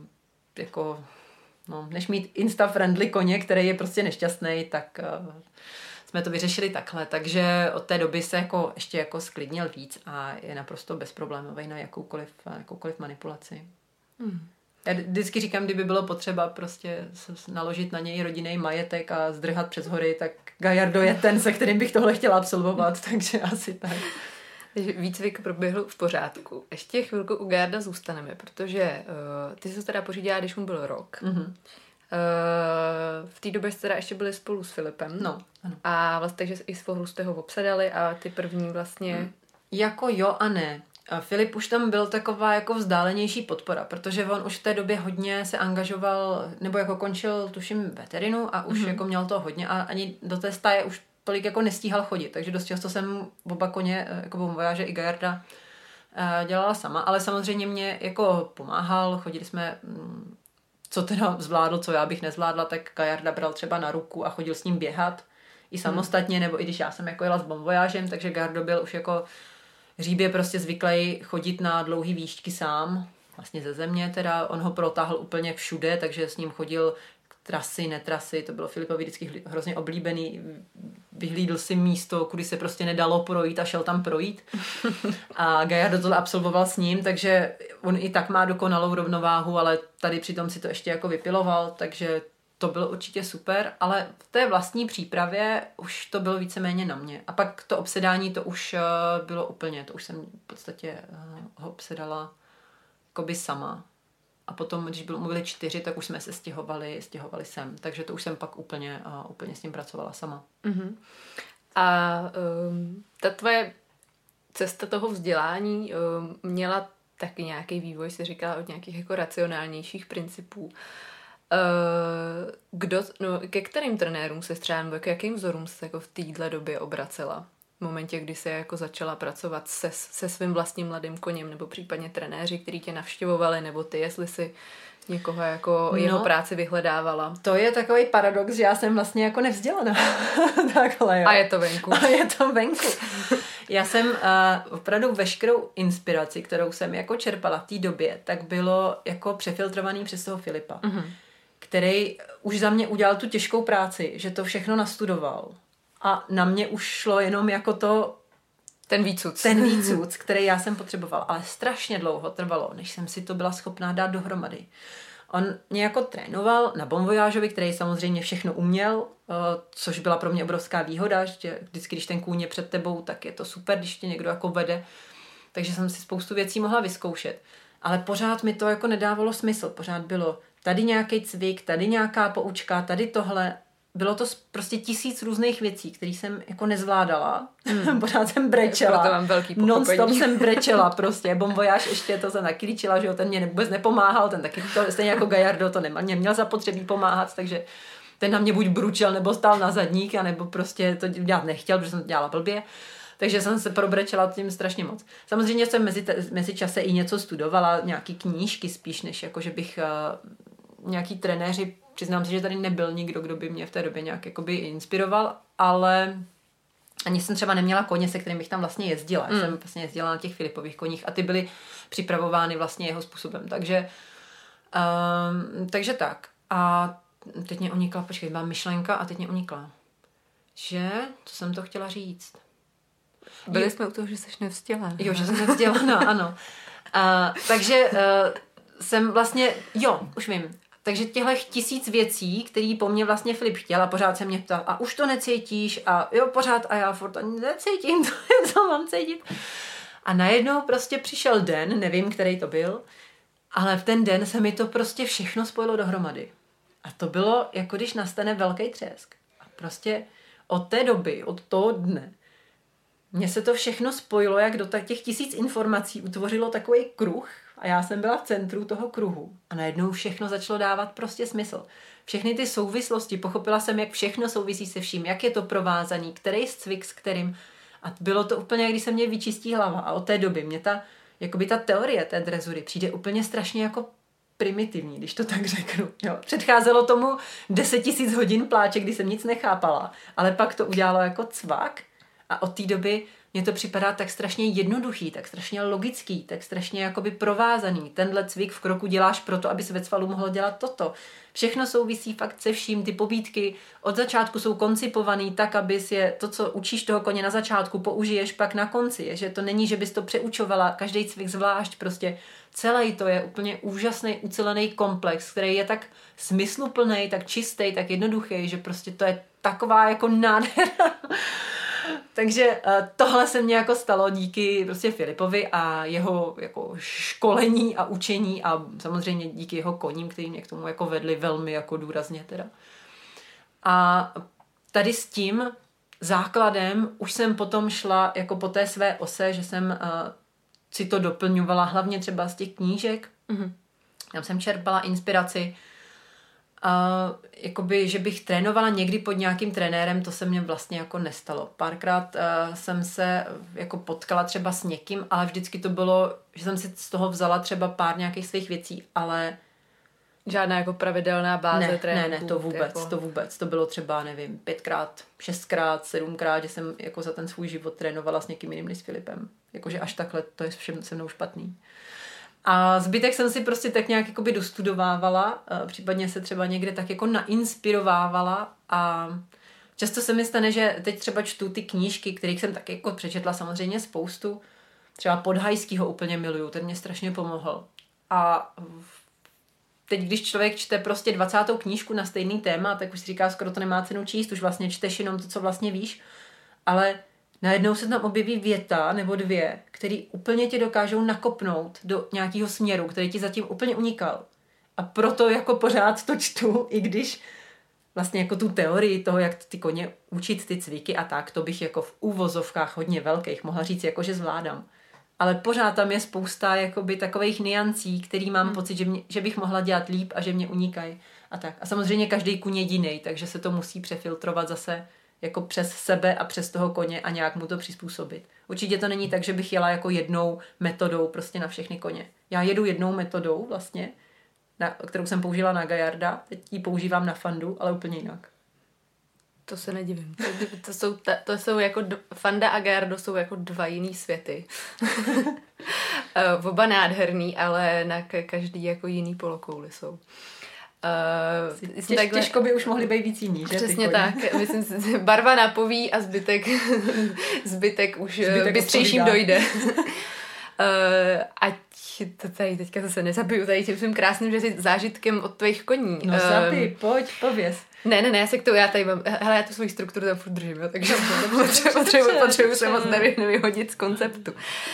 jako, no, než mít insta-friendly koně, který je prostě nešťastný, tak jsme to vyřešili takhle. Takže od té doby se jako ještě jako sklidnil víc a je naprosto bezproblémový na jakoukoliv, jakoukoliv manipulaci. Hmm. Já vždycky říkám, kdyby bylo potřeba prostě naložit na něj rodinný majetek a zdrhat přes hory, tak Gajardo je ten, se kterým bych tohle chtěla absolvovat, takže asi tak. Výcvik proběhl v pořádku. Ještě chvilku u Gajarda zůstaneme, protože uh, ty jsi se teda pořídila, když mu byl rok. Mm-hmm. Uh, v té době jste teda ještě byli spolu s Filipem. No, ano. A vlastně takže i s jste ho obsedali a ty první vlastně... Mm. Jako jo a ne. Filip už tam byl taková jako vzdálenější podpora, protože on už v té době hodně se angažoval, nebo jako končil, tuším, veterinu a už mm-hmm. jako měl to hodně a ani do té stáje už tolik jako nestíhal chodit, takže dost často jsem oba koně, jako bomvojáže i Gajarda, dělala sama, ale samozřejmě mě jako pomáhal, chodili jsme, co teda zvládl, co já bych nezvládla, tak Gajarda bral třeba na ruku a chodil s ním běhat i samostatně, mm. nebo i když já jsem jako jela s bomvojážem, takže Gajardo byl už jako Hříb je prostě zvyklý chodit na dlouhý výšky sám, vlastně ze země teda, on ho protáhl úplně všude, takže s ním chodil trasy, netrasy, to bylo Filipovi vždycky hrozně oblíbený, vyhlídl si místo, kudy se prostě nedalo projít a šel tam projít a Gajardo to absolvoval s ním, takže on i tak má dokonalou rovnováhu, ale tady přitom si to ještě jako vypiloval, takže to bylo určitě super, ale v té vlastní přípravě už to bylo víceméně na mě. A pak to obsedání, to už bylo úplně, to už jsem v podstatě ho obsedala jakoby sama. A potom, když bylo, byli čtyři, tak už jsme se stěhovali, stěhovali sem. Takže to už jsem pak úplně, úplně s ním pracovala sama. Uh-huh. A um, ta tvoje cesta toho vzdělání um, měla taky nějaký vývoj, jsi říkala, od nějakých jako racionálnějších principů. Uh, kdo, no, ke kterým trenérům se třeba, nebo k jakým vzorům se jako v téhle době obracela? V momentě, kdy se jako začala pracovat se, se svým vlastním mladým koněm, nebo případně trenéři, kteří tě navštěvovali, nebo ty, jestli si někoho jako no, jeho práci vyhledávala. To je takový paradox, že já jsem vlastně jako nevzdělaná. Takhle, jo. A je to venku. A je to venku. Já jsem uh, opravdu veškerou inspiraci, kterou jsem jako čerpala v té době, tak bylo jako přefiltrovaný přes toho Filipa. Mm-hmm. Který už za mě udělal tu těžkou práci, že to všechno nastudoval. A na mě už šlo jenom jako to Ten výcuc. Ten výcuc, který já jsem potřeboval, ale strašně dlouho trvalo, než jsem si to byla schopná dát dohromady. On mě jako trénoval na Bon Voyageovi, který samozřejmě všechno uměl, což byla pro mě obrovská výhoda, že vždycky, když ten kůň je před tebou, tak je to super, když tě někdo jako vede. Takže jsem si spoustu věcí mohla vyzkoušet. Ale pořád mi to jako nedávalo smysl. Pořád bylo tady nějaký cvik, tady nějaká poučka, tady tohle. Bylo to prostě tisíc různých věcí, které jsem jako nezvládala. Hmm. Pořád jsem brečela. Proto mám velký pochopení. Non-stop jsem brečela prostě. Bon Voyage ještě to jsem taky líčila, že jo, ten mě vůbec nepomáhal, ten taky to, stejně jako Gallardo to neměl, neměl zapotřebí pomáhat, takže ten na mě buď bručel, nebo stál na zadník, anebo prostě to dělat nechtěl, protože jsem to dělala blbě. Takže jsem se probrečela tím strašně moc. Samozřejmě jsem mezi, te, mezi čase i něco studovala, nějaký knížky spíš, než jako, že bych uh, nějaký trenéři, přiznám se, že tady nebyl nikdo, kdo by mě v té době nějak jakoby inspiroval, ale ani jsem třeba neměla koně, se kterým bych tam vlastně jezdila. Mm. Jsem vlastně jezdila na těch Filipových koních a ty byly připravovány vlastně jeho způsobem. Takže, um, takže tak. A teď mě unikla, počkej, byla myšlenka a teď mě unikla. Že, co jsem to chtěla říct? Byli je, jsme u toho, že jsi nevzdělaná. Jo, že jsem nevzdělaná, ano. Uh, takže uh, jsem vlastně, jo, už vím. Takže těchto tisíc věcí, který po mně vlastně Filip chtěl a pořád se mě ptal, a už to necítíš? A jo, pořád, a já furt ani necítím, to, co mám cítit. A najednou prostě přišel den, nevím, který to byl, ale v ten den se mi to prostě všechno spojilo dohromady. A to bylo, jako když nastane velký třesk. A prostě od té doby, od toho dne, mně se to všechno spojilo, jak do těch tisíc informací utvořilo takový kruh a já jsem byla v centru toho kruhu a najednou všechno začalo dávat prostě smysl. Všechny ty souvislosti, pochopila jsem, jak všechno souvisí se vším, jak je to provázaný, který cvik s kterým. A bylo to úplně, jak když se mě vyčistí hlava. A od té doby mě ta, jakoby ta teorie té drezury přijde úplně strašně jako primitivní, když to tak řeknu. Jo. Předcházelo tomu deset tisíc hodin pláče, kdy jsem nic nechápala, ale pak to udělalo jako cvak. A od té doby mně to připadá tak strašně jednoduchý, tak strašně logický, tak strašně jakoby provázaný. Tenhle cvik v kroku děláš proto, aby se ve cvalu mohlo dělat toto. Všechno souvisí fakt se vším. Ty pobídky od začátku jsou koncipovaný tak, abys je to, co učíš toho koně na začátku, použiješ pak na konci. Že to není, že bys to přeučovala, každý cvik zvlášť. Prostě celý to je úplně úžasný, ucelený komplex, který je tak smysluplný, tak čistý, tak jednoduchý, že prostě to je taková jako nádhera. Takže tohle se mně jako stalo díky prostě Filipovi a jeho jako školení a učení a samozřejmě díky jeho koním, který mě k tomu jako vedli velmi jako důrazně teda. A tady s tím základem už jsem potom šla jako po té své ose, že jsem uh, si to doplňovala hlavně třeba z těch knížek. Mm-hmm. Tam jsem čerpala inspiraci. Uh, jakoby, že bych trénovala někdy pod nějakým trenérem, to se mně vlastně jako nestalo. Párkrát uh, jsem se jako potkala třeba s někým, ale vždycky to bylo, že jsem si z toho vzala třeba pár nějakých svých věcí, ale žádná jako pravidelná báze ne, tréninku. Ne, ne, to vůbec, jako... to vůbec. To bylo třeba, nevím, pětkrát, šestkrát, sedmkrát, že jsem jako za ten svůj život trénovala s někým jiným než s Filipem. Jakože až takhle, to je všem se mnou špatný. A zbytek jsem si prostě tak nějak jakoby dostudovávala, případně se třeba někde tak jako nainspirovávala a často se mi stane, že teď třeba čtu ty knížky, kterých jsem tak jako přečetla samozřejmě spoustu. Třeba Podhajskýho úplně miluju, ten mě strašně pomohl. A teď, když člověk čte prostě dvacátou knížku na stejný téma, tak už si říká, skoro to nemá cenu číst, už vlastně čteš jenom to, co vlastně víš, ale najednou se tam objeví věta nebo dvě, které úplně tě dokážou nakopnout do nějakého směru, který ti zatím úplně unikal. A proto jako pořád to čtu, i když vlastně jako tu teorii toho, jak ty koně učit ty cviky a tak, to bych jako v úvozovkách hodně velkých mohla říct, jako že zvládám. Ale pořád tam je spousta jakoby takových niancí, který mám hmm. pocit, že, mě, že bych mohla dělat líp a že mě unikají. A tak. A samozřejmě každý kůň je jiný, takže se to musí přefiltrovat zase jako přes sebe a přes toho koně a nějak mu to přizpůsobit. Určitě to není tak, že bych jela jako jednou metodou prostě na všechny koně. Já jedu jednou metodou vlastně, na, kterou jsem použila na Gallarda, teď ji používám na Fandu, ale úplně jinak. To se nedivím. To, to, jsou, to jsou jako, Fanda a Gallardo jsou jako dva jiný světy. Oba nádherný, ale na každý jako jiný polokouli jsou. Uh, Těž, takhle... Těžko by už mohly být víc jiný, že? Přesně tak. Myslím si, barva napoví a zbytek, zbytek už zbytek bystřejším dojde. uh, ať to tady teďka zase nezabiju tady tím svým krásným zážitkem od tvých koní. No zabij, um, pojď, pověz. Ne, ne, ne, já se k tomu, já tady mám, hele, já tu svoji strukturu tam furt držím, jo, takže potřebuji, potřebuji, potřebuji se moc nevy, nevyhodit z konceptu.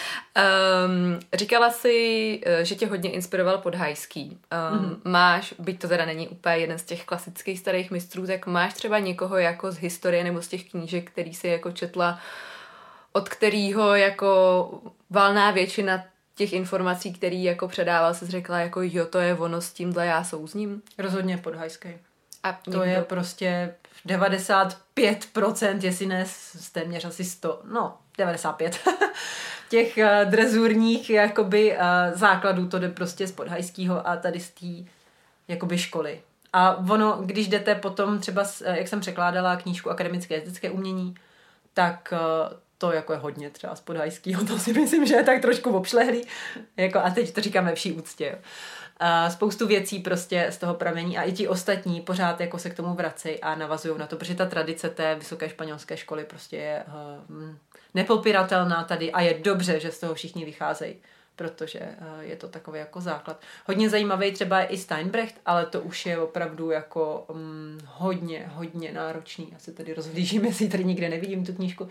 Um, říkala jsi, že tě hodně inspiroval Podhajský. Um, mm-hmm. Máš, byť to teda není úplně jeden z těch klasických starých mistrů, tak máš třeba někoho jako z historie nebo z těch knížek, který jsi jako četla, od kterého jako valná většina těch informací, který jako předával, jsi řekla jako jo, to je ono, s tímhle já souzním? Rozhodně Podhajský. A to někdo... je prostě devadesát pět procent, jestli ne téměř asi sto, no devadesát pět těch uh, drezurních jakoby uh, základů, to jde prostě z Podhajskýho a tady z té jakoby školy. A ono, když jdete potom třeba, jak jsem překládala knížku Akademické jezdecké umění, tak uh, to jako je hodně třeba z Podhajskýho, to si myslím, že je tak trošku obšlehlý. Jako, a teď to říkáme vší úctě. Jo. Uh, spoustu věcí prostě z toho pramení a i ti ostatní pořád jako se k tomu vracejí a navazují na to, protože ta tradice té vysoké španělské školy prostě je uh, nepopiratelná tady a je dobře, že z toho všichni vycházejí, protože uh, je to takový jako základ. Hodně zajímavý třeba je i Steinbrecht, ale to už je opravdu jako um, hodně, hodně náročný. Já se tady rozhlížím, jestli tady nikde nevidím tu knížku.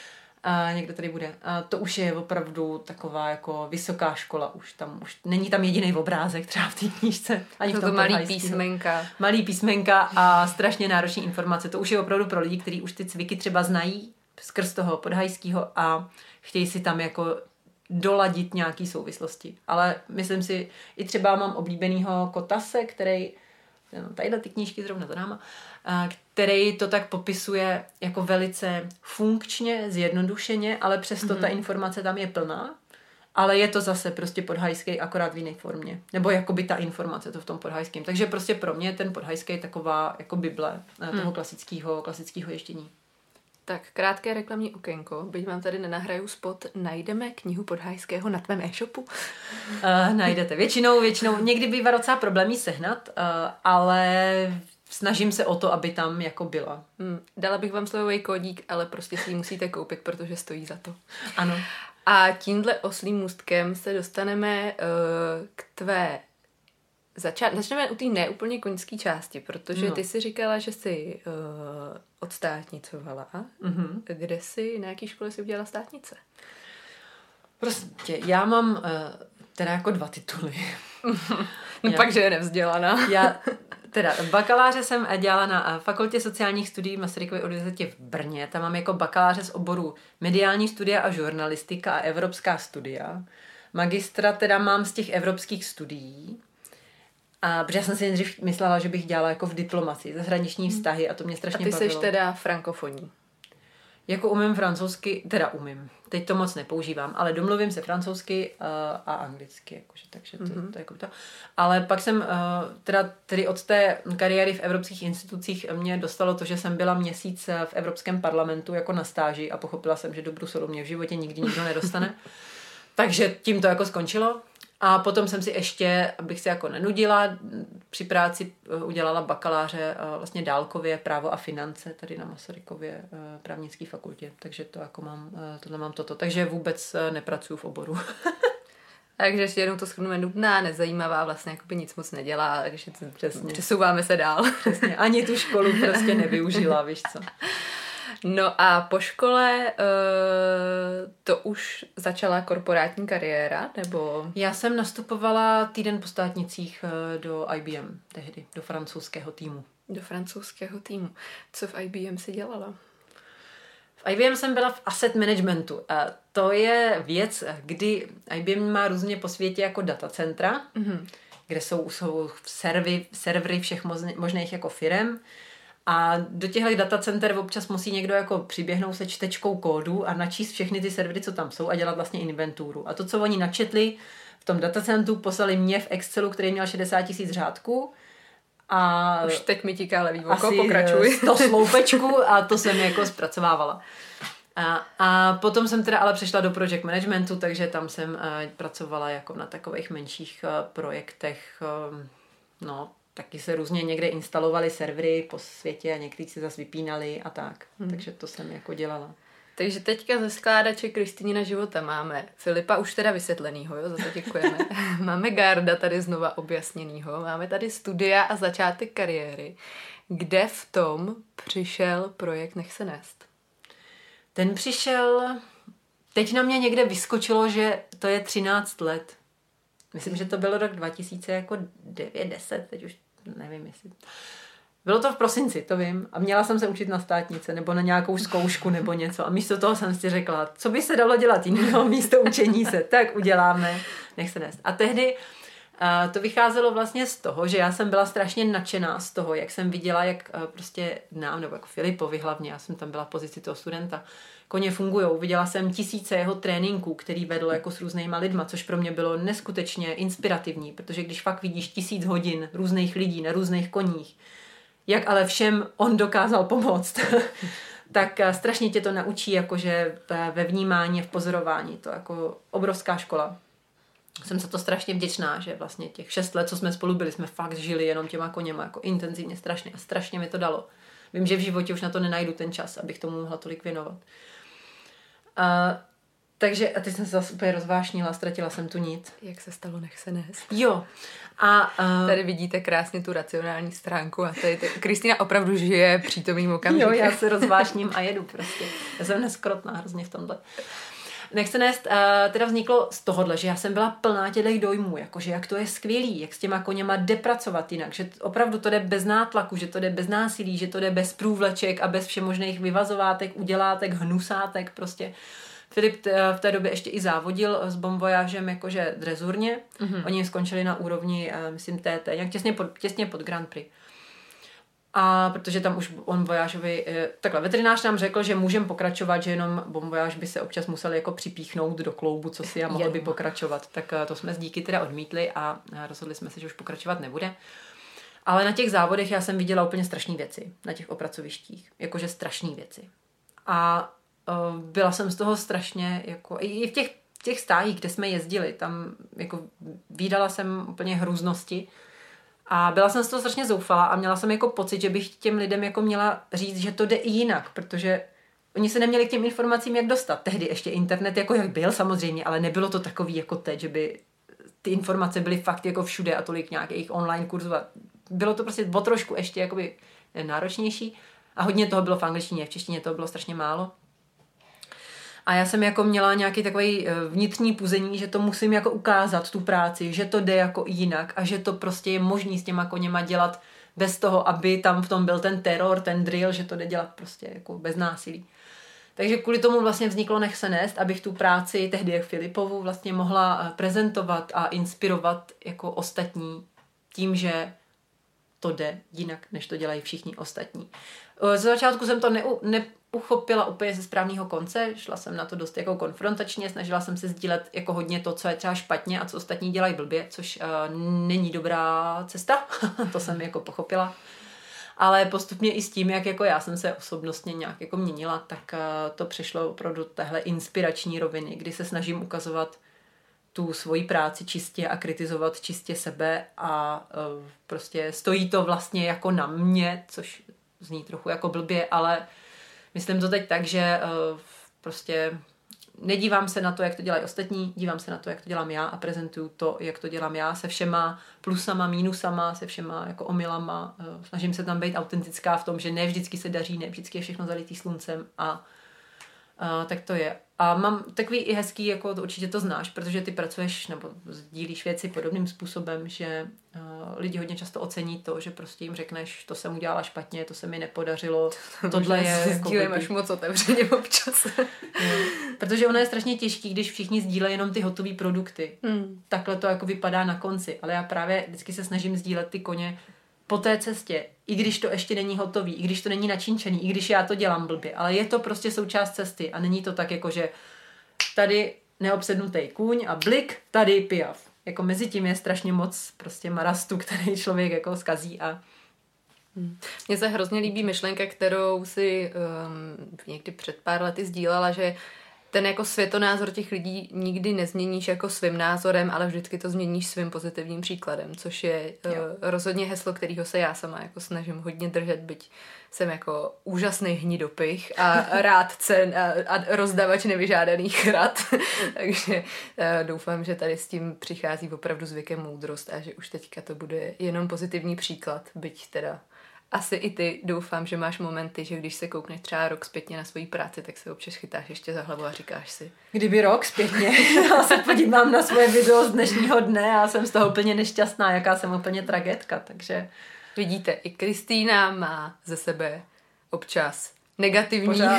A někdo tady bude. A to už je opravdu taková jako vysoká škola. Už tam už není tam jediný obrázek třeba v té knížce. Ani to v tom to malý písmenka. Malý písmenka a strašně náročné informace. To už je opravdu pro lidi, kteří už ty cviky třeba znají skrz toho Podhajskýho a chtějí si tam jako doladit nějaký souvislosti. Ale myslím si, i třeba mám oblíbenýho Kotase, který tadyhle ty knížky zrovna za náma, který to tak popisuje jako velice funkčně, zjednodušeně, ale přesto mm-hmm. ta informace tam je plná, ale je to zase prostě Podhajský akorát v jiné formě. Nebo jakoby ta informace to v tom Podhajském. Takže prostě pro mě ten Podhajský je taková jako bible toho mm. klasického, klasického ještění. Tak, krátké reklamní okénko, byť vám tady nenahraju spot, najdeme knihu Podhajského na tvém e-shopu? Uh, najdete. Většinou, většinou, někdy bývá docela problémí sehnat, uh, ale snažím se o to, aby tam jako byla. Hmm, dala bych vám slevový kódík, ale prostě si ji musíte koupit, protože stojí za to. Ano. A tímhle oslým můstkem se dostaneme uh, k tvé Zača- začneme u té neúplně koňské části, protože no. ty si říkala, že jsi uh, odstátnicovala. Mm-hmm. Kde jsi, na jaký škole jsi udělala státnice? Prostě, já mám uh, teda jako dva tituly. no já, pak, že je nevzdělaná. já, teda bakaláře jsem dělala na Fakultě sociálních studií Masarykovy univerzitě v Brně. Tam mám jako bakaláře z oboru mediální studia a žurnalistika a evropská studia. Magistra teda mám z těch evropských studií. A protože já jsem si nejdřív myslela, že bych dělala jako v diplomacii, zahraniční vztahy a to mě strašně bavilo. A ty bavilo. Jsi teda frankofonní. Jako umím francouzsky, teda umím. Teď to moc nepoužívám, ale domluvím se francouzsky uh, a anglicky, jakože, takže to, mm-hmm. to, jako to. Ale pak jsem, uh, teda tedy od té kariéry v evropských institucích mě dostalo to, že jsem byla měsíc v Evropském parlamentu jako na stáži a pochopila jsem, že do Bruselu mě v životě nikdy nikdo nedostane. Takže tím to jako skončilo. A potom jsem si ještě, abych se jako nenudila, při práci udělala bakaláře vlastně dálkově právo a finance tady na Masarykově právnické fakultě. Takže to jako mám, tohle mám toto. Takže vůbec nepracuju v oboru. Takže ještě jednou to shrneme, nudná, nezajímavá, vlastně jakoby nic moc nedělá, takže přesně. Přesouváme se dál. Přesně, ani tu školu prostě nevyužila, víš co. No a po škole uh, to už začala korporátní kariéra, nebo? Já jsem nastupovala týden po státnicích do I B M tehdy, do francouzského týmu. Do francouzského týmu. Co v I B M si dělala? V I B M jsem byla v asset managementu. A to je věc, kdy I B M má různě po světě jako datacentra, mm-hmm. kde jsou, jsou servy, servery všech možných jako firem. A do těchto datacenter občas musí někdo jako přiběhnout se čtečkou kódu a načíst všechny ty servery, co tam jsou a dělat vlastně inventuru. A to, co oni načetli v tom datacentru, poslali mě v Excelu, který měl šedesát tisíc řádků. A už teď mi tíká levý oko, pokračuj. sto sloupečku a to jsem jako zpracovávala. A, a potom jsem teda ale přešla do project managementu, takže tam jsem uh, pracovala jako na takových menších uh, projektech, uh, no, taky se různě někde instalovaly servery po světě a někdy se zase vypínali a tak. Hmm. Takže to jsem jako dělala. Takže teďka ze skládače Kristýnina života máme Filipa už teda vysvětlenýho, jo, za to děkujeme. Máme Garda tady znova objasněnýho, máme tady studia a začátek kariéry. Kde v tom přišel projekt Nech se nést? Ten přišel, teď na mě někde vyskočilo, že to je třináct let. Myslím, že to bylo rok dva tisíce devět deset, teď už nevím, jestli... Bylo to v prosinci, to vím. A měla jsem se učit na státnice nebo na nějakou zkoušku nebo něco. A místo toho jsem si řekla, co by se dalo dělat jiného místo učení se. Tak uděláme, nech se nést. A tehdy uh, to vycházelo vlastně z toho, že já jsem byla strašně nadšená z toho, jak jsem viděla, jak uh, prostě nám, nebo jako Filipovi hlavně, já jsem tam byla v pozici toho studenta, koně fungujou. Viděla jsem tisíce jeho tréninků, který vedl jako s různýma lidma, což pro mě bylo neskutečně inspirativní, protože když fakt vidíš tisíc hodin různých lidí na různých koních, jak ale všem on dokázal pomoct, tak strašně tě to naučí jakože ve vnímání a v pozorování. To jako obrovská škola. Jsem za to strašně vděčná, že vlastně těch šest let, co jsme spolu byli, jsme fakt žili jenom těma koněma jako intenzivně, strašně a strašně mi to dalo. Vím, že v životě už na to nenajdu ten čas, abych tomu mohla tolik věnovat. A, takže, a teď jsem se zase úplně rozvášnila, ztratila jsem tu nit. Jak se stalo Nech se nést? Jo. A, uh, tady vidíte krásně tu racionální stránku a tady Kristýna opravdu žije přítomným okamžikem. Jo, já se rozvášním a jedu prostě. Já jsem neskrotná hrozně v tomhle. Nech se nést, uh, teda vzniklo z tohohle, že já jsem byla plná těchto dojmů, jakože jak to je skvělý, jak s těma koněma jde pracovat jinak, že opravdu to jde bez nátlaku, že to jde bez násilí, že to jde bez průvleček a bez všemožných vyvazovátek, udělátek, hnusátek prostě. Filip v té době ještě i závodil s Bon Voyagem jakože drezurně. Mm-hmm. Oni skončili na úrovni, myslím, T T, nějak těsně pod, těsně pod Grand Prix. A protože tam už Bon Voyageovi, takhle, veterinář nám řekl, že můžeme pokračovat, že jenom Bon Voyage by se občas musel jako připíchnout do kloubu, co si a mohl by pokračovat. Tak to jsme s díky teda odmítli a rozhodli jsme se, že už pokračovat nebude. Ale na těch závodech já jsem viděla úplně strašné věci, na těch opracovištích, jakože strašné věci. A byla jsem z toho strašně, jako i v těch, těch stájích, kde jsme jezdili, tam jako vídala jsem úplně hrůznosti a byla jsem z toho strašně zoufalá a měla jsem jako pocit, že bych těm lidem jako měla říct, že to jde i jinak, protože oni se neměli k těm informacím jak dostat. Tehdy ještě internet jako jak byl samozřejmě, ale nebylo to takový jako teď, že by ty informace byly fakt jako všude a tolik nějakých online kurzů. Bylo to prostě o trošku ještě jakoby náročnější a hodně toho bylo v angličtině, v češtině toho bylo strašně málo. A já jsem jako měla nějaký takový vnitřní puzení, že to musím jako ukázat, tu práci, že to jde jako jinak a že to prostě je možný s těma koněma dělat bez toho, aby tam v tom byl ten teror, ten drill, že to jde dělat prostě jako bez násilí. Takže kvůli tomu vlastně vzniklo Nech se nést, abych tu práci tehdy jak Filipovu vlastně mohla prezentovat a inspirovat jako ostatní tím, že to jde jinak, než to dělají všichni ostatní. Z začátku jsem to neu, neuchopila úplně ze správného konce, šla jsem na to dost jako konfrontačně, snažila jsem se sdílet jako hodně to, co je třeba špatně a co ostatní dělají blbě, což uh, není dobrá cesta, to jsem jako pochopila. Ale postupně i s tím, jak jako já jsem se osobnostně nějak jako měnila, tak uh, to přešlo opravdu do téhle inspirační roviny, kdy se snažím ukazovat tu svoji práci čistě a kritizovat čistě sebe a uh, prostě stojí to vlastně jako na mě, což zní trochu jako blbě, ale myslím to teď tak, že uh, prostě nedívám se na to, jak to dělají ostatní, dívám se na to, jak to dělám já a prezentuju to, jak to dělám já se všema plusama, mínusama, se všema jako omylama. Uh, snažím se tam být autentická v tom, že ne vždycky se daří, ne vždycky je všechno zalitý sluncem a Uh, tak to je. A mám takový i hezký, jako to určitě to znáš, protože ty pracuješ nebo sdílíš věci podobným způsobem, že uh, lidi hodně často ocení to, že prostě jim řekneš, to jsem udělala špatně, to se mi nepodařilo, tohle je... Sdílím až moc otevřeně občas. Protože ono je strašně těžký, když všichni sdílejí jenom ty hotové produkty. Hmm. Takhle to jako vypadá na konci, ale já právě vždycky se snažím sdílet ty koně po té cestě, i když to ještě není hotový, i když to není načínčený, i když já to dělám blbě, ale je to prostě součást cesty a není to tak jako, že tady neobsednutý kůň a blik, tady pijav. Jako mezi tím je strašně moc prostě marastu, který člověk jako zkazí a Hmm. Mně se hrozně líbí myšlenka, kterou si um, někdy před pár lety sdílela, že ten jako světonázor těch lidí nikdy nezměníš jako svým názorem, ale vždycky to změníš svým pozitivním příkladem, což je uh, rozhodně heslo, kterého se já sama jako snažím hodně držet, byť jsem jako úžasný hnidopich a rádce a, a rozdavač nevyžádaných rad. Takže uh, doufám, že tady s tím přichází opravdu s věkem moudrost a že už teďka to bude jenom pozitivní příklad, byť teda asi i ty doufám, že máš momenty, že když se koukneš třeba rok zpětně na svoji práci, tak se občas chytáš ještě za hlavu a říkáš si. Kdyby rok zpětně, já se podívám na svoje video z dnešního dne a jsem z toho úplně nešťastná, jaká jsem úplně tragédka, takže... Vidíte, i Kristýna má ze sebe občas negativní... Pořád.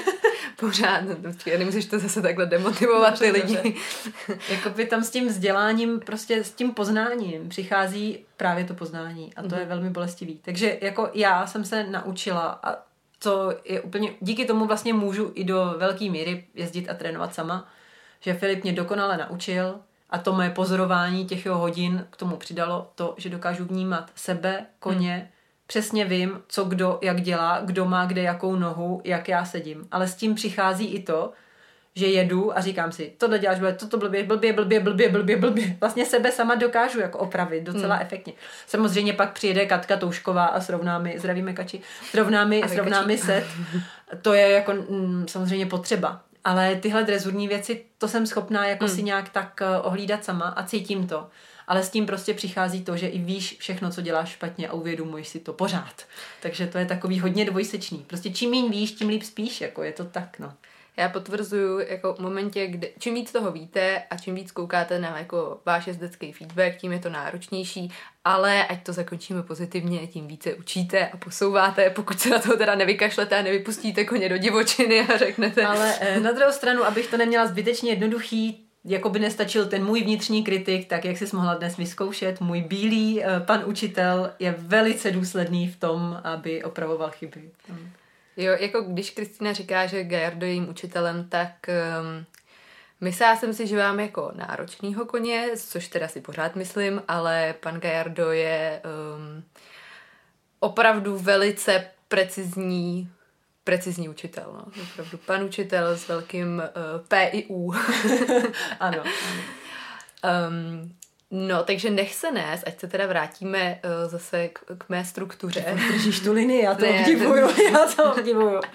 Pořád. Nemusíš to zase takhle demotivovat ty lidi. Jakoby tam s tím vzděláním, prostě s tím poznáním přichází právě to poznání a to mm. je velmi bolestivý. Takže jako já jsem se naučila a to je úplně, díky tomu vlastně můžu i do velké míry jezdit a trénovat sama, že Filip mě dokonale naučil a to moje pozorování těch jeho hodin k tomu přidalo to, že dokážu vnímat sebe, koně, mm. přesně vím, co kdo jak dělá, kdo má kde jakou nohu, jak já sedím. Ale s tím přichází i to, že jedu a říkám si, tohle děláš blbě, toto blbě, blbě, blbě, blbě, blbě, blbě. Vlastně sebe sama dokážu jako opravit docela hmm. efektně. Samozřejmě pak přijede Katka Toušková a srovná mi, zdravíme Kači, srovná mi, srovná mi set. To je jako mm, samozřejmě potřeba. Ale tyhle drezurní věci, to jsem schopná jako hmm. si nějak tak uh, ohlídat sama a cítím to. Ale s tím prostě přichází to, že i víš všechno, co děláš špatně a uvědomuješ si to pořád. Takže to je takový hodně dvojsečný. Prostě čím méně víš, tím líp spíš, jako je to tak, no. Já potvrzuju, jako v momentě, kdy, čím víc toho víte a čím víc koukáte na jako váš jezdecký feedback, tím je to náročnější, ale ať to zakončíme pozitivně, tím více učíte a posouváte, pokud se na toho teda nevykašlete a nevypustíte koně do divočiny a řeknete. Ale na druhou stranu, abych to neměla zbytečně jednoduchý, jako by nestačil ten můj vnitřní kritik, tak jak jsi mohla dnes vyzkoušet, můj bílý pan učitel je velice důsledný v tom, aby opravoval chyby. Jo, jako když Kristýna říká, že Gallardo je jejím učitelem, tak um, myslela jsem si, že mám jako náročnýho koně, což teda si pořád myslím, ale pan Gallardo je um, opravdu velice precizní precizní učitel, no. Opravdu pan učitel s velkým uh, P i U. Ano. um, no, takže nech se nést, ať se teda vrátíme uh, zase k, k mé struktuře. Držíš tu linii, já to ne, obdivuju, ten... já to obdivuju. Uh,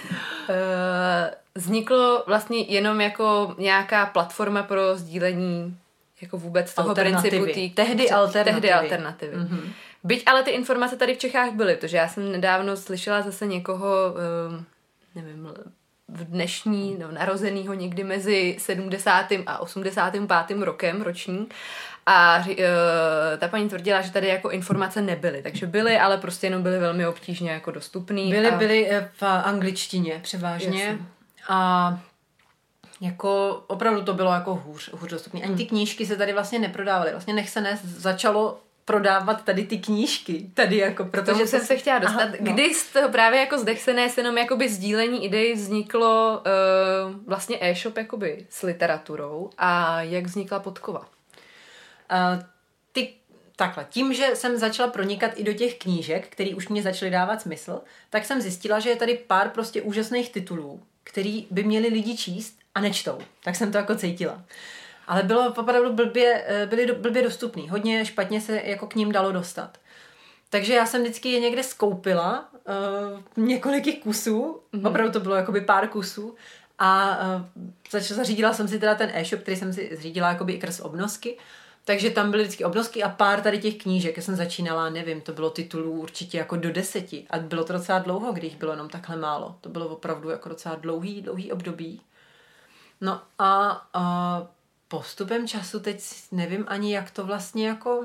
vzniklo vlastně jenom jako nějaká platforma pro sdílení jako vůbec toho principu. Tý, tehdy alternativy. Tehdy alternativy. Mm-hmm. Byť ale ty informace tady v Čechách byly, protože já jsem nedávno slyšela zase někoho, uh, nevím, v dnešní, no, narozenýho někdy mezi sedmdesátým a osmdesátým pátým rokem ročník a uh, ta paní tvrdila, že tady jako informace nebyly, takže byly, ale prostě jenom byly velmi obtížně jako dostupný. Byly, a... byly v angličtině převážně. Jasně. A jako opravdu to bylo jako hůř, hůř dostupný. Ani ty knížky se tady vlastně neprodávaly. Vlastně Nech se nést začalo prodávat tady ty knížky. Tady jako, protože tomu jsem se chtěla dostat. Aha, no. Kdy z toho právě jako z Nech se nést jenom jakoby sdílení idei vzniklo uh, vlastně e-shop jakoby s literaturou a jak vznikla Podkova? Uh, ty Takhle, tím, že jsem začala pronikat i do těch knížek, které už mě začaly dávat smysl, tak jsem zjistila, že je tady pár prostě úžasných titulů, který by měli lidi číst a nečtou. Tak jsem to jako cítila. Ale bylo opravdu blbě, byly blbě dostupný. Hodně špatně se jako k ním dalo dostat. Takže já jsem vždycky je někde skoupila uh, několik kusů, mm-hmm. opravdu to bylo jakoby pár kusů a uh, zařídila jsem si teda ten e-shop, který jsem si zřídila jakoby i krz obnosky. Takže tam byly vždycky obnosky a pár tady těch knížek. Já jsem začínala, nevím, to bylo titulů určitě jako do deseti. A bylo to docela dlouho, když bylo jenom takhle málo. To bylo opravdu jako docela dlouhý, dlouhý období. No a, a postupem času teď nevím ani, jak to vlastně jako...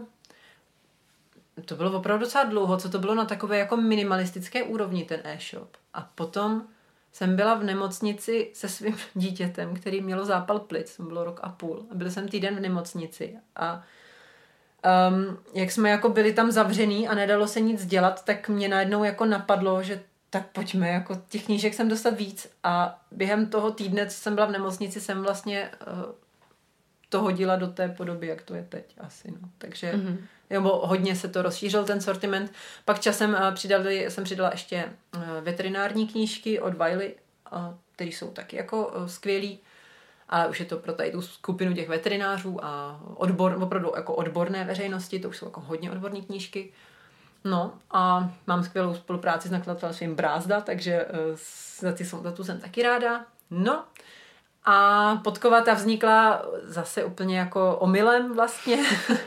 To bylo opravdu docela dlouho, co to bylo na takové jako minimalistické úrovni ten e-shop. A potom jsem byla v nemocnici se svým dítětem, který mělo zápal plic, jsem bylo rok a půl. A byl jsem týden v nemocnici a um, jak jsme jako byli tam zavřený a nedalo se nic dělat, tak mě najednou jako napadlo, že tak pojďme, jako těch knížek jsem dostat víc a během toho týdne, co jsem byla v nemocnici, jsem vlastně uh, to hodila do té podoby, jak to je teď asi, no. Takže mm-hmm. jo, hodně se to rozšířil ten sortiment. Pak časem uh, přidali, jsem přidala ještě uh, veterinární knížky od Wiley který jsou taky jako skvělí, ale už je to pro tady tu skupinu těch veterinářů a odbor, opravdu jako odborné veřejnosti, to už jsou jako hodně odborné knížky. No a mám skvělou spolupráci s nakladatelstvím Brázda, takže za, ty, za tu jsem taky ráda. No a Podkova ta vznikla zase úplně jako omylem vlastně,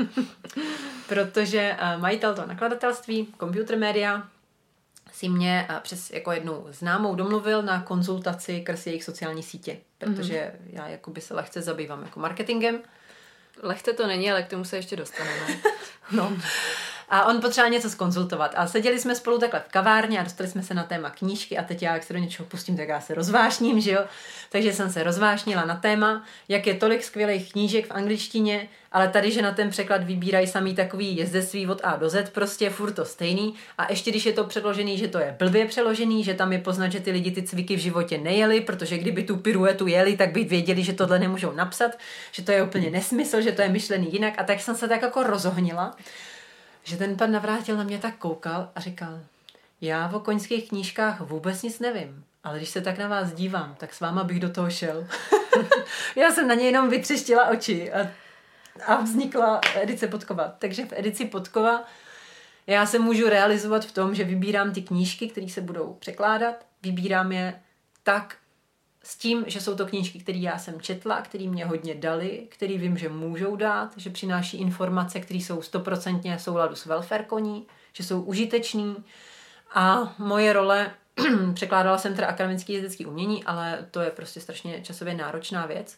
protože majitel toho nakladatelství, Computer Media, si mě přes jako jednu známou domluvil na konzultaci krz jejich sociální sítě, protože mm-hmm. já jakoby se lehce zabývám jako marketingem. Lehce to není, ale k tomu se ještě dostaneme. No. A on potřeboval něco zkonzultovat. A seděli jsme spolu takhle v kavárně a dostali jsme se na téma knížky a teď já, jak se do něčeho pustím, tak já se rozvášním, že jo. Takže jsem se rozvášnila na téma, jak je tolik skvělých knížek v angličtině, ale tady, že na ten překlad vybírají samý takový jezdectví od A do Z, prostě furt to stejný. A ještě když je to předložený, že to je blbě přeložený, že tam je poznat, že ty lidi ty cviky v životě nejeli, protože kdyby tu piruetu jeli, tak by věděli, že tohle nemůžou napsat, že to je úplně nesmysl, že to je myšlený jinak. A tak jsem se tak jako rozohnila, že ten pan Navrátil na mě tak koukal a říkal, já o koňských knížkách vůbec nic nevím, ale když se tak na vás dívám, tak s váma bych do toho šel. Já jsem na něj jenom vytřeštila oči a, a vznikla edice Podkova. Takže v edici Podkova já se můžu realizovat v tom, že vybírám ty knížky, které se budou překládat, vybírám je tak s tím, že jsou to knížky, které já jsem četla, které mě hodně dali, které vím, že můžou dát, že přináší informace, které jsou stoprocentně v souladu s welfare koní, že jsou užitečný. A moje role, překládala jsem teda akademické jezdecké umění, ale to je prostě strašně časově náročná věc.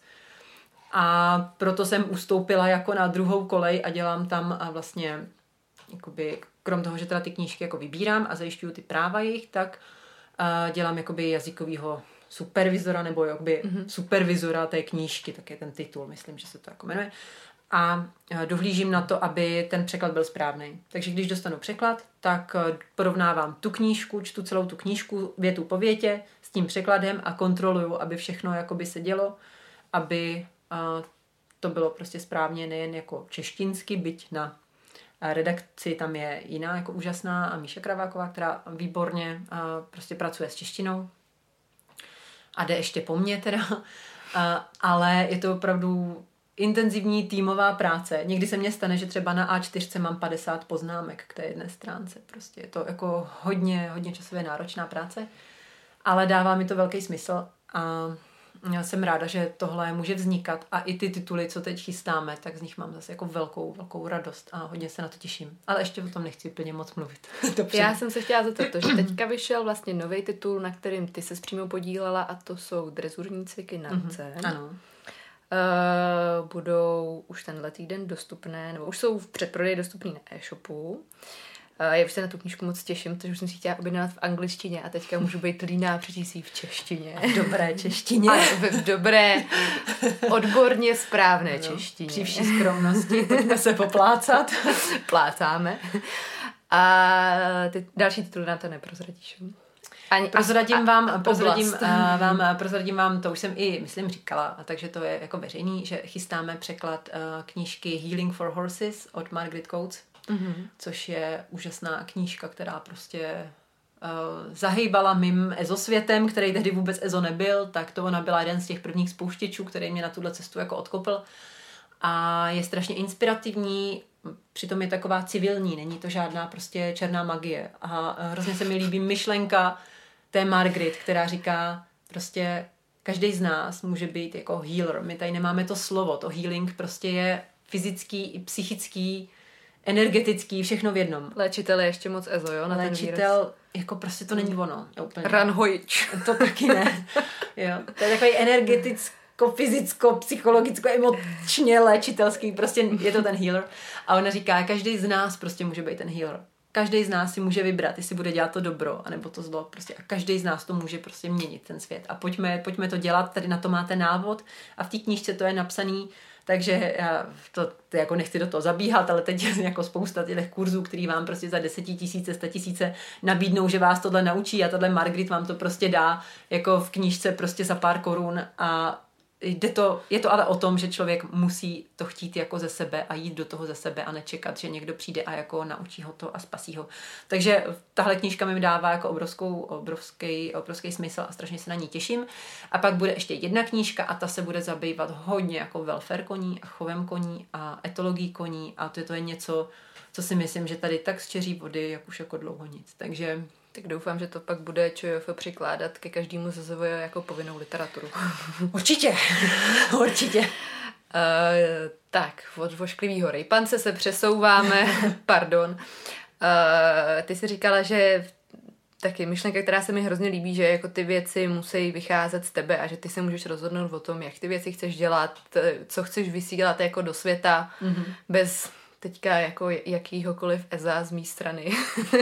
A proto jsem ustoupila jako na druhou kolej a dělám tam a vlastně, jakoby, krom toho, že teda ty knížky jako vybírám a zajišťuju ty práva jejich, tak uh, dělám jakoby jazykovýho supervizora nebo jakoby mm-hmm. supervizora té knížky, tak je ten titul, myslím, že se to jako jmenuje. A dohlížím na to, aby ten překlad byl správný. Takže když dostanu překlad, tak porovnávám tu knížku, čtu celou tu knížku větu po větě s tím překladem a kontroluju, aby všechno jakoby se dělo, aby to bylo prostě správně nejen jako češtinsky, byť na redakci tam je jiná jako úžasná a Míša Kraváková, která výborně prostě pracuje s češtinou. A jde ještě po mně teda, ale je to opravdu intenzivní týmová práce. Někdy se mně stane, že třeba na á čtyři mám padesát poznámek k té jedné stránce. Prostě je to jako hodně, hodně časově náročná práce, ale dává mi to velký smysl a já jsem ráda, že tohle může vznikat a i ty tituly, co teď chystáme, tak z nich mám zase jako velkou, velkou radost a hodně se na to těším. Ale ještě o tom nechci úplně moc mluvit. Já jsem se chtěla zeptat to, že teďka vyšel vlastně nový titul, na kterým ty ses přímo podílela a to jsou Drezurní cviky na ruce. Mm-hmm. Ano. Uh, budou už tenhle týden dostupné, nebo už jsou v předprodeji dostupný na e-shopu. Uh, já už se na tu knížku moc těším, protože už jsem si chtěla objednat v angličtině a teďka můžu být líná přečíst si v češtině. V dobré češtině. A v dobré, odborně správné no, češtině. Při vší skromnosti, pojďme se poplácat. Plácáme. A ty další tituly nám to neprozradíš. Ani, prozradím, a, vám, a, prozradím, a, vám, prozradím vám, to už jsem i, myslím, říkala, a takže to je jako veřejný, že chystáme překlad uh, knížky Healing for Horses od Margaret Coates, mm-hmm. což je úžasná knížka, která prostě uh, zahýbala mým ezosvětem, který tehdy vůbec ezo nebyl, tak to ona byla jeden z těch prvních spouštěčů, který mě na tuhle cestu jako odkopl a je strašně inspirativní, přitom je taková civilní, není to žádná prostě černá magie a hrozně se mi líbí myšlenka té Margaret, která říká prostě každý z nás může být jako healer. My tady nemáme to slovo, to healing prostě je fyzický i psychický, energetický, všechno v jednom. Léčitel je ještě moc ezo, jo? Na Léčitel, jako prostě to není ono. Úplně. Ranhojič. To taky ne. Jo. To je takový energetický, fyzicko, psychologicko, emočně léčitelský, prostě je to ten healer. A ona říká, každý z nás prostě může být ten healer. Každý z nás si může vybrat, jestli bude dělat to dobro, anebo to zlo. Prostě. A každý z nás to může prostě měnit, ten svět. A pojďme, pojďme to dělat, tady na to máte návod. A v té knížce to je napsaný, takže já to, to jako nechci do toho zabíhat, ale teď je jako spousta těch kurzů, který vám prostě za desetitisíce, statisíce nabídnou, že vás tohle naučí a tohle Margaret vám to prostě dá jako v knížce prostě za pár korun a jde to, je to ale o tom, že člověk musí to chtít jako ze sebe a jít do toho ze sebe a nečekat, že někdo přijde a jako naučí ho to a spasí ho. Takže tahle knížka mi dává jako obrovskou, obrovský, obrovský smysl a strašně se na ní těším. A pak bude ještě jedna knížka a ta se bude zabývat hodně jako welfare koní a chovem koní a etologií koní a to, to je něco, co si myslím, že tady tak zčeří vody, jak už jako dlouho nic. Takže tak doufám, že to pak bude ČJF přikládat ke každému Z Z V jako povinnou literaturu. Určitě, určitě. Uh, tak, od vošklivýho rejpance se přesouváme, pardon. Uh, ty jsi říkala, že taky myšlenka, která se mi hrozně líbí, že jako ty věci musí vycházet z tebe a že ty se můžeš rozhodnout o tom, jak ty věci chceš dělat, co chceš vysílat jako do světa, mm-hmm. bez teďka jako jakýhokoliv eza z mý strany.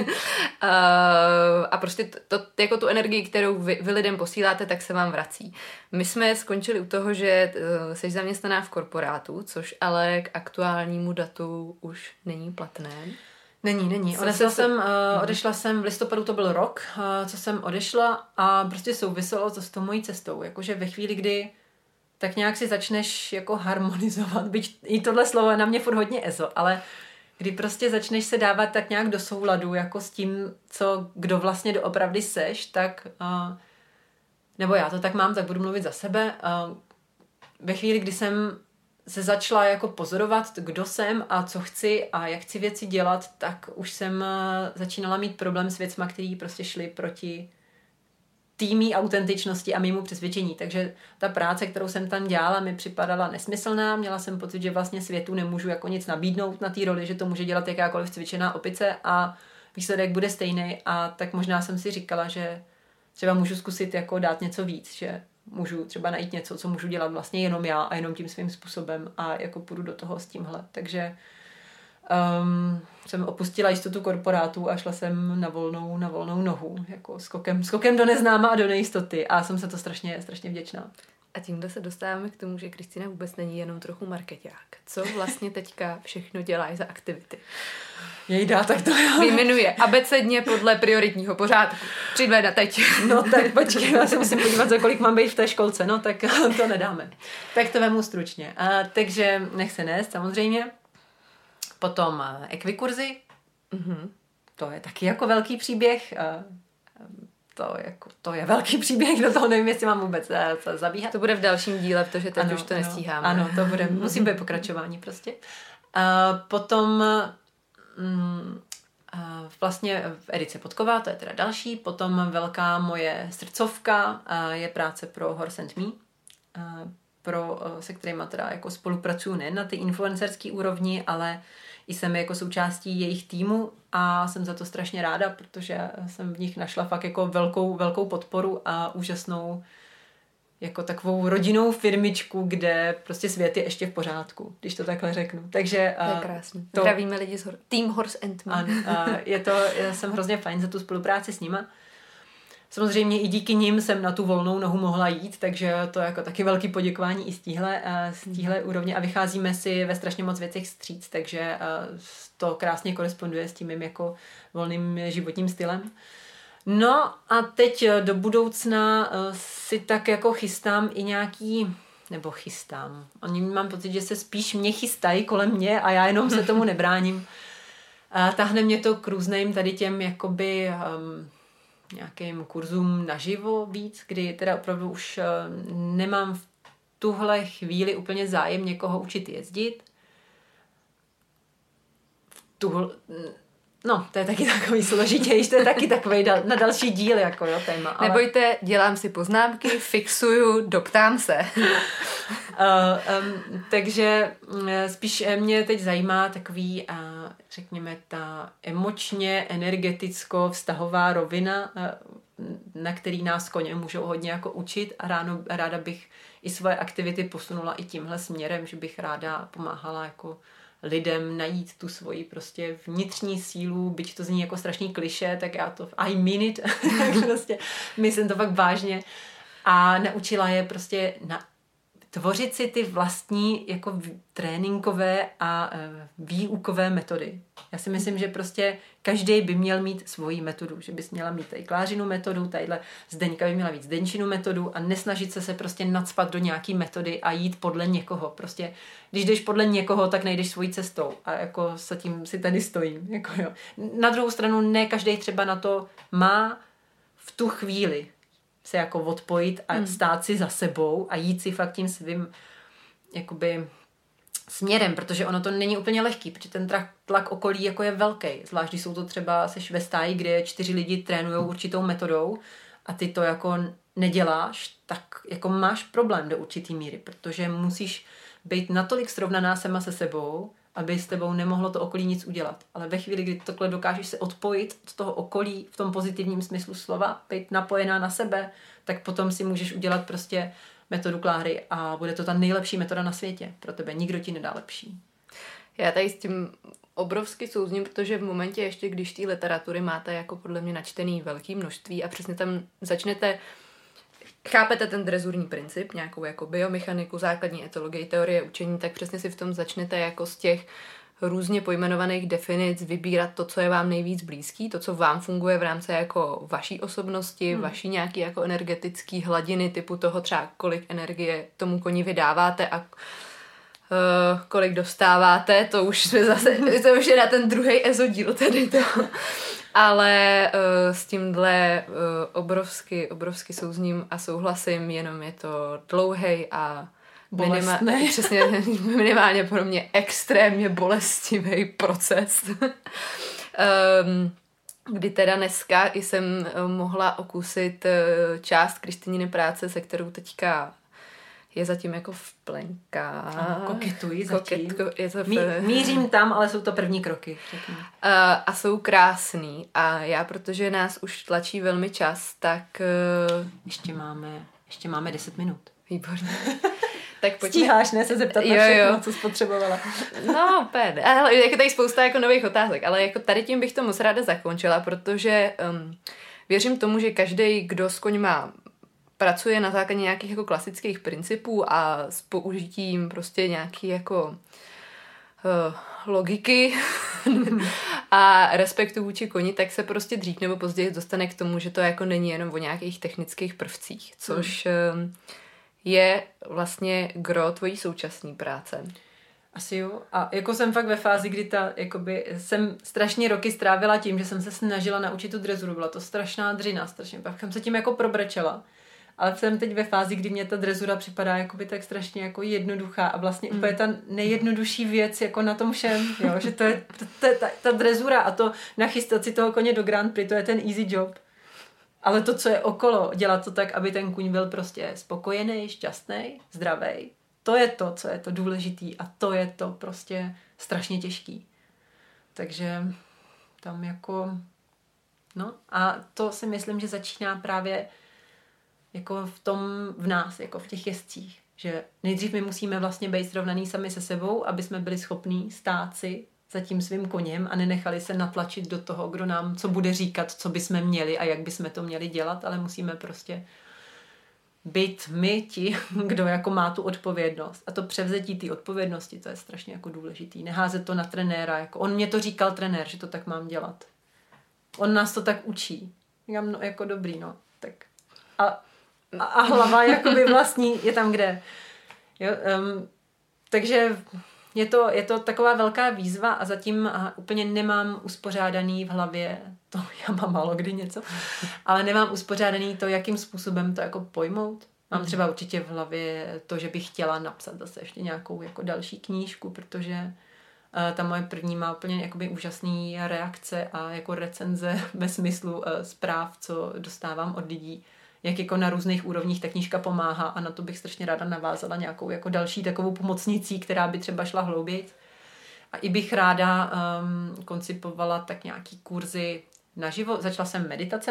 A prostě to, to, jako tu energii, kterou vy, vy lidem posíláte, tak se vám vrací. My jsme skončili u toho, že uh, jsi zaměstnaná v korporátu, což ale k aktuálnímu datu už není platné. Není, není. Odešla jsem, uh, odešla jsem, v listopadu to byl rok, uh, co jsem odešla a prostě souviselo to s tou mojí cestou. Jakože ve chvíli, kdy tak nějak si začneš jako harmonizovat, byť i tohle slovo je na mě furt hodně ezo, ale kdy prostě začneš se dávat tak nějak do souladu jako s tím, co, kdo vlastně doopravdy seš, tak, uh, nebo já to tak mám, tak budu mluvit za sebe. Uh, ve chvíli, kdy jsem se začala jako pozorovat, kdo jsem a co chci a jak chci věci dělat, tak už jsem začínala mít problém s věcma, který prostě šly proti týmí autentičnosti a mému přesvědčení. Takže ta práce, kterou jsem tam dělala, mi připadala nesmyslná. Měla jsem pocit, že vlastně světu nemůžu jako nic nabídnout na té roli, že to může dělat jakákoliv cvičená opice a výsledek bude stejný. A tak možná jsem si říkala, že třeba můžu zkusit jako dát něco víc, že můžu třeba najít něco, co můžu dělat vlastně jenom já a jenom tím svým způsobem a jako půjdu do toho s tímhle. Takže um, jsem opustila jistotu korporátu a šla jsem na volnou, na volnou nohu, jako skokem, skokem do neznáma a do nejistoty a jsem se to strašně, strašně vděčná. A tímhle se dostáváme k tomu, že Kristina vůbec není jenom trochu markeťák. Co vlastně teďka všechno děláš za aktivity? Jejda, tak to jo. Vyjmenuje abecedně podle prioritního pořádku. Přijďme na teď. No tak počkej, já se musím podívat, za kolik mám být v té školce, no tak to nedáme. Tak to vemu stručně. A, takže nech se nést, samozřejmě. Potom ekvikurzy. Mm-hmm. To je taky jako velký příběh. A, To, jako, to je velký příběh, do toho nevím, jestli mám vůbec uh, zabíhat. To bude v dalším díle, protože teď ano, už to ano, nestíháme. Ano, to bude, musí být pokračování prostě. Uh, potom um, uh, vlastně Edice Podková, to je teda další. Potom velká moje srdcovka uh, je práce pro Horse and Me, uh, pro, uh, se kterýma teda jako spolupracuju nejen na ty influencerský úrovni, ale i jsem jako součástí jejich týmu a jsem za to strašně ráda, protože jsem v nich našla fakt jako velkou, velkou podporu a úžasnou jako takovou rodinnou firmičku, kde prostě svět je ještě v pořádku, když to takhle řeknu. Takže to je krásný. To, Zdravíme lidi z Team Horse and Me. Ano, je to, já jsem hrozně fajn za tu spolupráci s nima. Samozřejmě i díky nim jsem na tu volnou nohu mohla jít, takže to je jako taky velký poděkování i z téhle, z téhle úrovně a vycházíme si ve strašně moc věcech vstříc, takže to krásně koresponduje s tím mým jako volným životním stylem. No a teď do budoucna si tak jako chystám i nějaký, nebo chystám, oni mám pocit, že se spíš mě chystají kolem mě a já jenom se tomu nebráním. Táhne mě to k různým tady těm jakoby um, nějakým kurzům naživo víc, kdy teda opravdu už nemám v tuhle chvíli úplně zájem někoho učit jezdit. V tuhle, no, to je taky takový složitější, to je taky takový dal, na další díl jako jo, téma. Ale... Nebojte, dělám si poznámky, fixuju, doptám se. uh, um, takže spíš mě teď zajímá takový, uh, řekněme, ta emočně, energeticko vztahová rovina, uh, na který nás koně můžou hodně jako učit a ráno, ráda bych i svoje aktivity posunula i tímhle směrem, že bych ráda pomáhala jako lidem najít tu svoji prostě vnitřní sílu, byť to zní jako strašný klišé, tak já to I mean it, tak prostě myslím to fakt vážně a naučila je prostě na tvořit si ty vlastní jako tréninkové a výukové metody. Já si myslím, že prostě každý by měl mít svoji metodu, že bys měla mít tady Klářinu metodu, tadyhle Zdeňka by měla mít Zdenčinu metodu a nesnažit se se prostě nacpat do nějaký metody a jít podle někoho. Prostě, když jdeš podle někoho, tak nejdeš svojí cestou a jako se tím si tady stojím. Jako jo. Na druhou stranu ne každý třeba na to má v tu chvíli se jako odpojit a stát si za sebou a jít si fakt tím svým jakoby směrem, protože ono to není úplně lehký, protože ten tlak, tlak okolí jako je velký, zvlášť když jsou to třeba seš ve stáji, kde čtyři lidi trénujou určitou metodou a ty to jako neděláš, tak jako máš problém do určitý míry, protože musíš být natolik srovnaná sama se sebou, aby s tebou nemohlo to okolí nic udělat. Ale ve chvíli, kdy takhle dokážeš se odpojit od toho okolí v tom pozitivním smyslu slova, být napojená na sebe, tak potom si můžeš udělat prostě metodu Kláry a bude to ta nejlepší metoda na světě. Pro tebe nikdo ti nedá lepší. Já tady s tím obrovsky souzním, protože v momentě ještě, když té literatury máte jako podle mě načtený velký množství a přesně tam začnete chápete ten drezurní princip, nějakou jako biomechaniku, základní etologii, teorie učení, tak přesně si v tom začnete jako z těch různě pojmenovaných definic vybírat to, co je vám nejvíc blízký, to, co vám funguje v rámci jako vaší osobnosti, hmm. vaší nějaký jako energetický hladiny, typu toho třeba kolik energie tomu koni vydáváte a uh, kolik dostáváte, to už jsme zase, to už je na ten druhý ezodíl tady to. Ale uh, s tímhle uh, obrovsky, obrovsky souzním a souhlasím, jenom je to dlouhej a minima, přesně, minimálně pro mě extrémně bolestivý proces. um, kdy teda dneska jsem mohla okusit část Kristýniny práce, se kterou teďka je zatím jako v plenkách. Ano, koketuji zatím. Koketko, je to v... Mí, mířím tam, ale jsou to první kroky. Uh, a jsou krásný. A já, protože nás už tlačí velmi čas, tak... Uh... Ještě máme, ještě máme deset minut. Výborně. Tak pojďme. Stíháš, ne, se zeptat na všechno, co spotřebovala. No, pět. Ale je tady spousta jako nových otázek, ale jako tady tím bych to moc ráda zakončila, protože um, věřím tomu, že každý, kdo s koňma pracuje na základě nějakých jako klasických principů a s použitím prostě nějaký jako uh, logiky a respektu vůči koni, tak se prostě dřív nebo později dostane k tomu, že to jako není jenom o nějakých technických prvcích, což uh, je vlastně gro tvojí současné práce. Asi jo. A jako jsem fakt ve fázi, kdy ta, jakoby, jsem strašně roky strávila tím, že jsem se snažila naučit tu drezuru. Byla to strašná dřina, strašně. Pak jsem se tím jako probrečela. Ale jsem teď ve fázi, kdy mě ta drezura připadá jakoby tak strašně jako jednoduchá a vlastně mm. úplně ta nejjednodušší věc jako na tom všem, jo? Že to je ta, ta, ta drezura a to nachystat si toho koně do Grand Prix, to je ten easy job. Ale to, co je okolo, dělat to tak, aby ten kůň byl prostě spokojený, šťastný, zdravý, to je to, co je to důležitý a to je to prostě strašně těžký. Takže tam jako no a to si myslím, že začíná právě jako v tom v nás, jako v těch jezdcích, že nejdřív my musíme vlastně být srovnaný sami se sebou, aby jsme byli schopní stát si za tím svým koněm a nenechali se natlačit do toho, kdo nám co bude říkat, co bychom měli a jak bychom to měli dělat, ale musíme prostě být my ti, kdo jako má tu odpovědnost. A to převzetí té odpovědnosti, to je strašně jako důležitý. Neházet to na trenéra, jako on mě to říkal trenér, že to tak mám dělat. On nás to tak učí. Říkám, no jako dobrý, no. Tak. A, a, a hlava jakoby vlastní je tam, kde. Jo, um, takže je to, je to taková velká výzva a zatím a úplně nemám uspořádaný v hlavě, to já mám málo kdy něco, ale nemám uspořádaný to, jakým způsobem to jako pojmout. Mám třeba určitě v hlavě to, že bych chtěla napsat zase ještě nějakou jako další knížku, protože uh, ta moje první má úplně jakoby úžasný reakce a jako recenze ve smyslu uh, zpráv, co dostávám od lidí, jak jako na různých úrovních ta knížka pomáhá a na to bych strašně ráda navázala nějakou jako další takovou pomocnicí, která by třeba šla hlouběji. A i bych ráda um, koncipovala tak nějaký kurzy naživo. Začala jsem meditacema,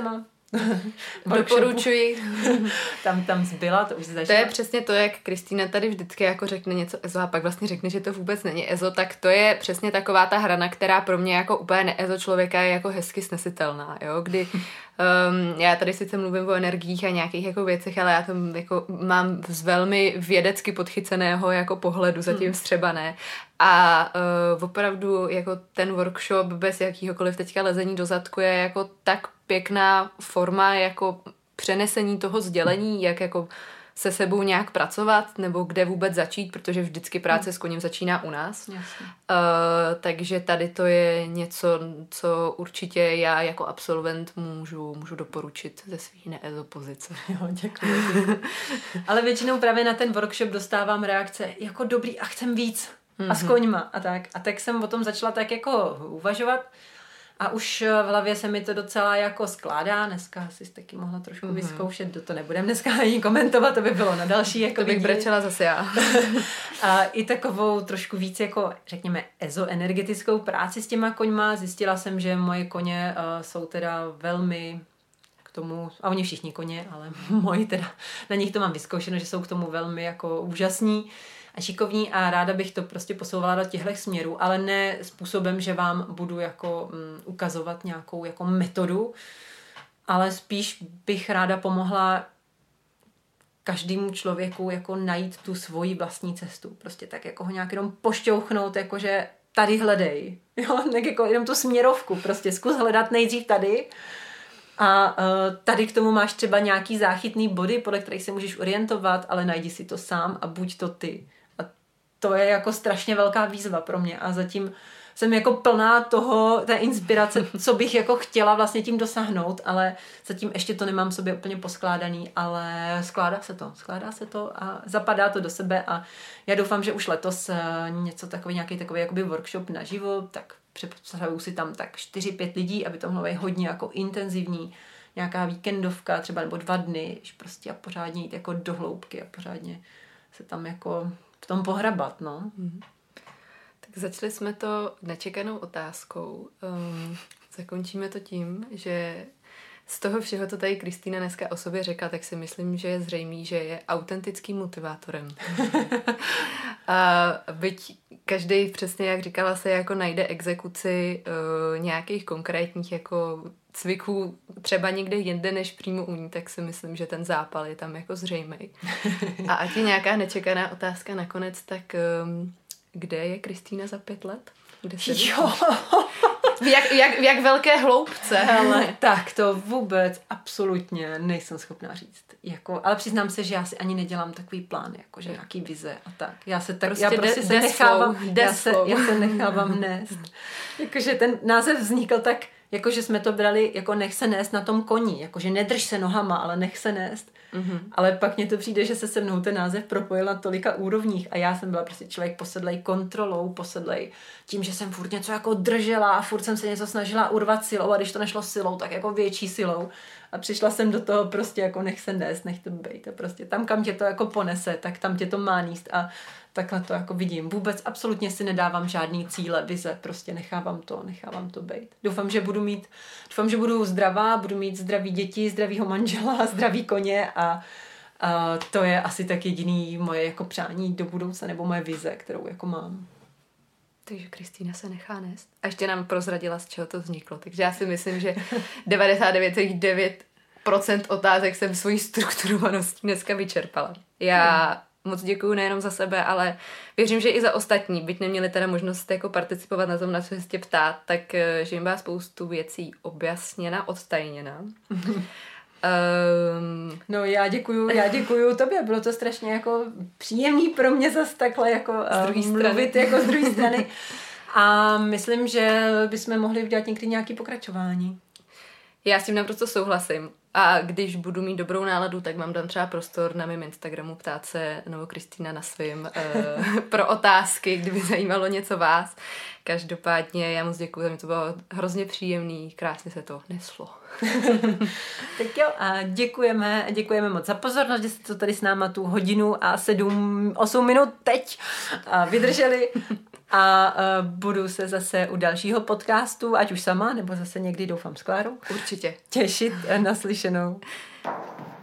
Doporučuji. tam, tam zbyla, to už zažila. To je přesně to, jak Kristýna tady vždycky jako řekne něco ezo a pak vlastně řekne, že to vůbec není ezo, tak to je přesně taková ta hrana, která pro mě jako úplně neezo člověka je jako hezky snesitelná, jo, kdy um, já tady sice mluvím o energiích a nějakých jako věcech, ale já to jako mám z velmi vědecky podchyceného jako pohledu, zatím vstřebané. A uh, opravdu jako ten workshop bez jakýhokoliv teďka lezení do zadku je jako tak pěkná forma jako přenesení toho sdělení, jak jako se sebou nějak pracovat, nebo kde vůbec začít, protože vždycky práce s koněm začíná u nás. Uh, takže tady to je něco, co určitě já jako absolvent můžu, můžu doporučit ze svých neezo pozice. Jo, děkuji. Ale většinou právě na ten workshop dostávám reakce jako dobrý a chcem víc. Mm-hmm. A s koňma a tak. A tak jsem o tom začala tak jako uvažovat a už v hlavě se mi to docela jako skládá. Dneska si taky mohla trošku mm-hmm. vyzkoušet, do to nebudem dneska ani komentovat, to by bylo na další. Jako to bych brečela zase já. A i takovou trošku víc jako, řekněme, ezoenergetickou práci s těma koňma. Zjistila jsem, že moje koně uh, jsou teda velmi k tomu, a oni všichni koně, ale moji teda, na nich to mám vyzkoušeno, že jsou k tomu velmi jako úžasní a šikovní a ráda bych to prostě posouvala do těchto směrů, ale ne způsobem, že vám budu jako um, ukazovat nějakou jako metodu, ale spíš bych ráda pomohla každému člověku jako najít tu svoji vlastní cestu. Prostě tak jako ho nějak jenom pošťouchnout, jakože tady hledej. Jo, tak jako jenom tu směrovku. Prostě zkus hledat nejdřív tady a uh, tady k tomu máš třeba nějaký záchytný body, podle kterých se můžeš orientovat, ale najdi si to sám a buď to ty. A to je jako strašně velká výzva pro mě a zatím jsem jako plná toho, té inspirace, co bych jako chtěla vlastně tím dosáhnout, ale zatím ještě to nemám sobě úplně poskládaný, ale skládá se to, skládá se to a zapadá to do sebe a já doufám, že už letos něco takový, nějaký takový jakoby workshop naživo, tak představuju si tam tak čtyři pět lidí, aby to mohlo být hodně jako intenzivní, nějaká víkendovka třeba nebo dva dny, prostě a pořádně jít jako do hloubky a pořádně se tam jako v tom pohrabat, no. Mm-hmm. Tak začali jsme to nečekanou otázkou. Um, zakončíme to tím, že z toho všeho, co tady Kristýna dneska o sobě řekla, tak si myslím, že je zřejmý, že je autentickým motivátorem. A byť každý přesně, jak říkala, se jako najde exekuci uh, nějakých konkrétních jako cviků třeba někde jinde než přímo u ní, tak si myslím, že ten zápal je tam jako zřejmej. A ať je nějaká nečekaná otázka nakonec, tak um, kde je Kristýna za pět let? Kde se jo. V jak, jak, v jak velké hloubce? Ale tak to vůbec absolutně nejsem schopná říct. Jako, ale přiznám se, že já si ani nedělám takový plán, jako že nějaký vize a tak. Já se tak, prostě já prostě de, se nechávám, já se, já se nechávám nést. Jakože ten název vznikl tak, jakože jsme to brali, jako nech se nést na tom koni, jakože nedrž se nohama, ale nech se nést. Mm-hmm. Ale pak mně to přijde, že se se mnou ten název propojil na tolika úrovních a já jsem byla prostě člověk posedlej kontrolou, posedlej tím, že jsem furt něco jako držela a furt jsem se něco snažila urvat silou a když to nešlo silou, tak jako větší silou a přišla jsem do toho prostě jako nech se nést, nech to bejt a prostě tam, kam tě to jako ponese, tak tam tě to má níst a takhle to jako vidím. Vůbec absolutně si nedávám žádný cíle, vize, prostě nechávám to, nechávám to bejt. Doufám, že budu mít, doufám, že budu zdravá, budu mít zdraví děti, zdravýho manžela, zdraví koně a, a to je asi tak jediný moje jako přání do budoucna nebo moje vize, kterou jako mám. Takže Kristýna se nechá nést. A ještě nám prozradila, z čeho to vzniklo. Takže já si myslím, že devadesát devět celá devět procent otázek jsem svojí strukturovaností dneska vyčerpala. Já hmm. moc děkuju nejenom za sebe, ale věřím, že i za ostatní, byť neměli teda možnost jako participovat na tom, na co se tě ptát, tak že jim byla spoustu věcí objasněna, odtajněna. Um, no já děkuju, já děkuju tobě, bylo to strašně jako příjemný pro mě zase takhle jako uh, mluvit jako z druhé strany a myslím, že bychom mohli udělat někdy nějaké pokračování. Já s tím naprosto souhlasím a když budu mít dobrou náladu, tak mám tam třeba prostor na mém Instagramu ptát se nebo Kristýna na svým uh, pro otázky, kdyby zajímalo něco vás. Každopádně já moc děkuji, za mě to bylo hrozně příjemný, krásně se to neslo. Tak jo, a děkujeme, děkujeme moc za pozornost, že jste to tady s náma tu hodinu a sedm, osm minut teď vydrželi a uh, budu se zase u dalšího podcastu, ať už sama, nebo zase někdy doufám s Klárou. Určitě. Těšit. Naslyšenou.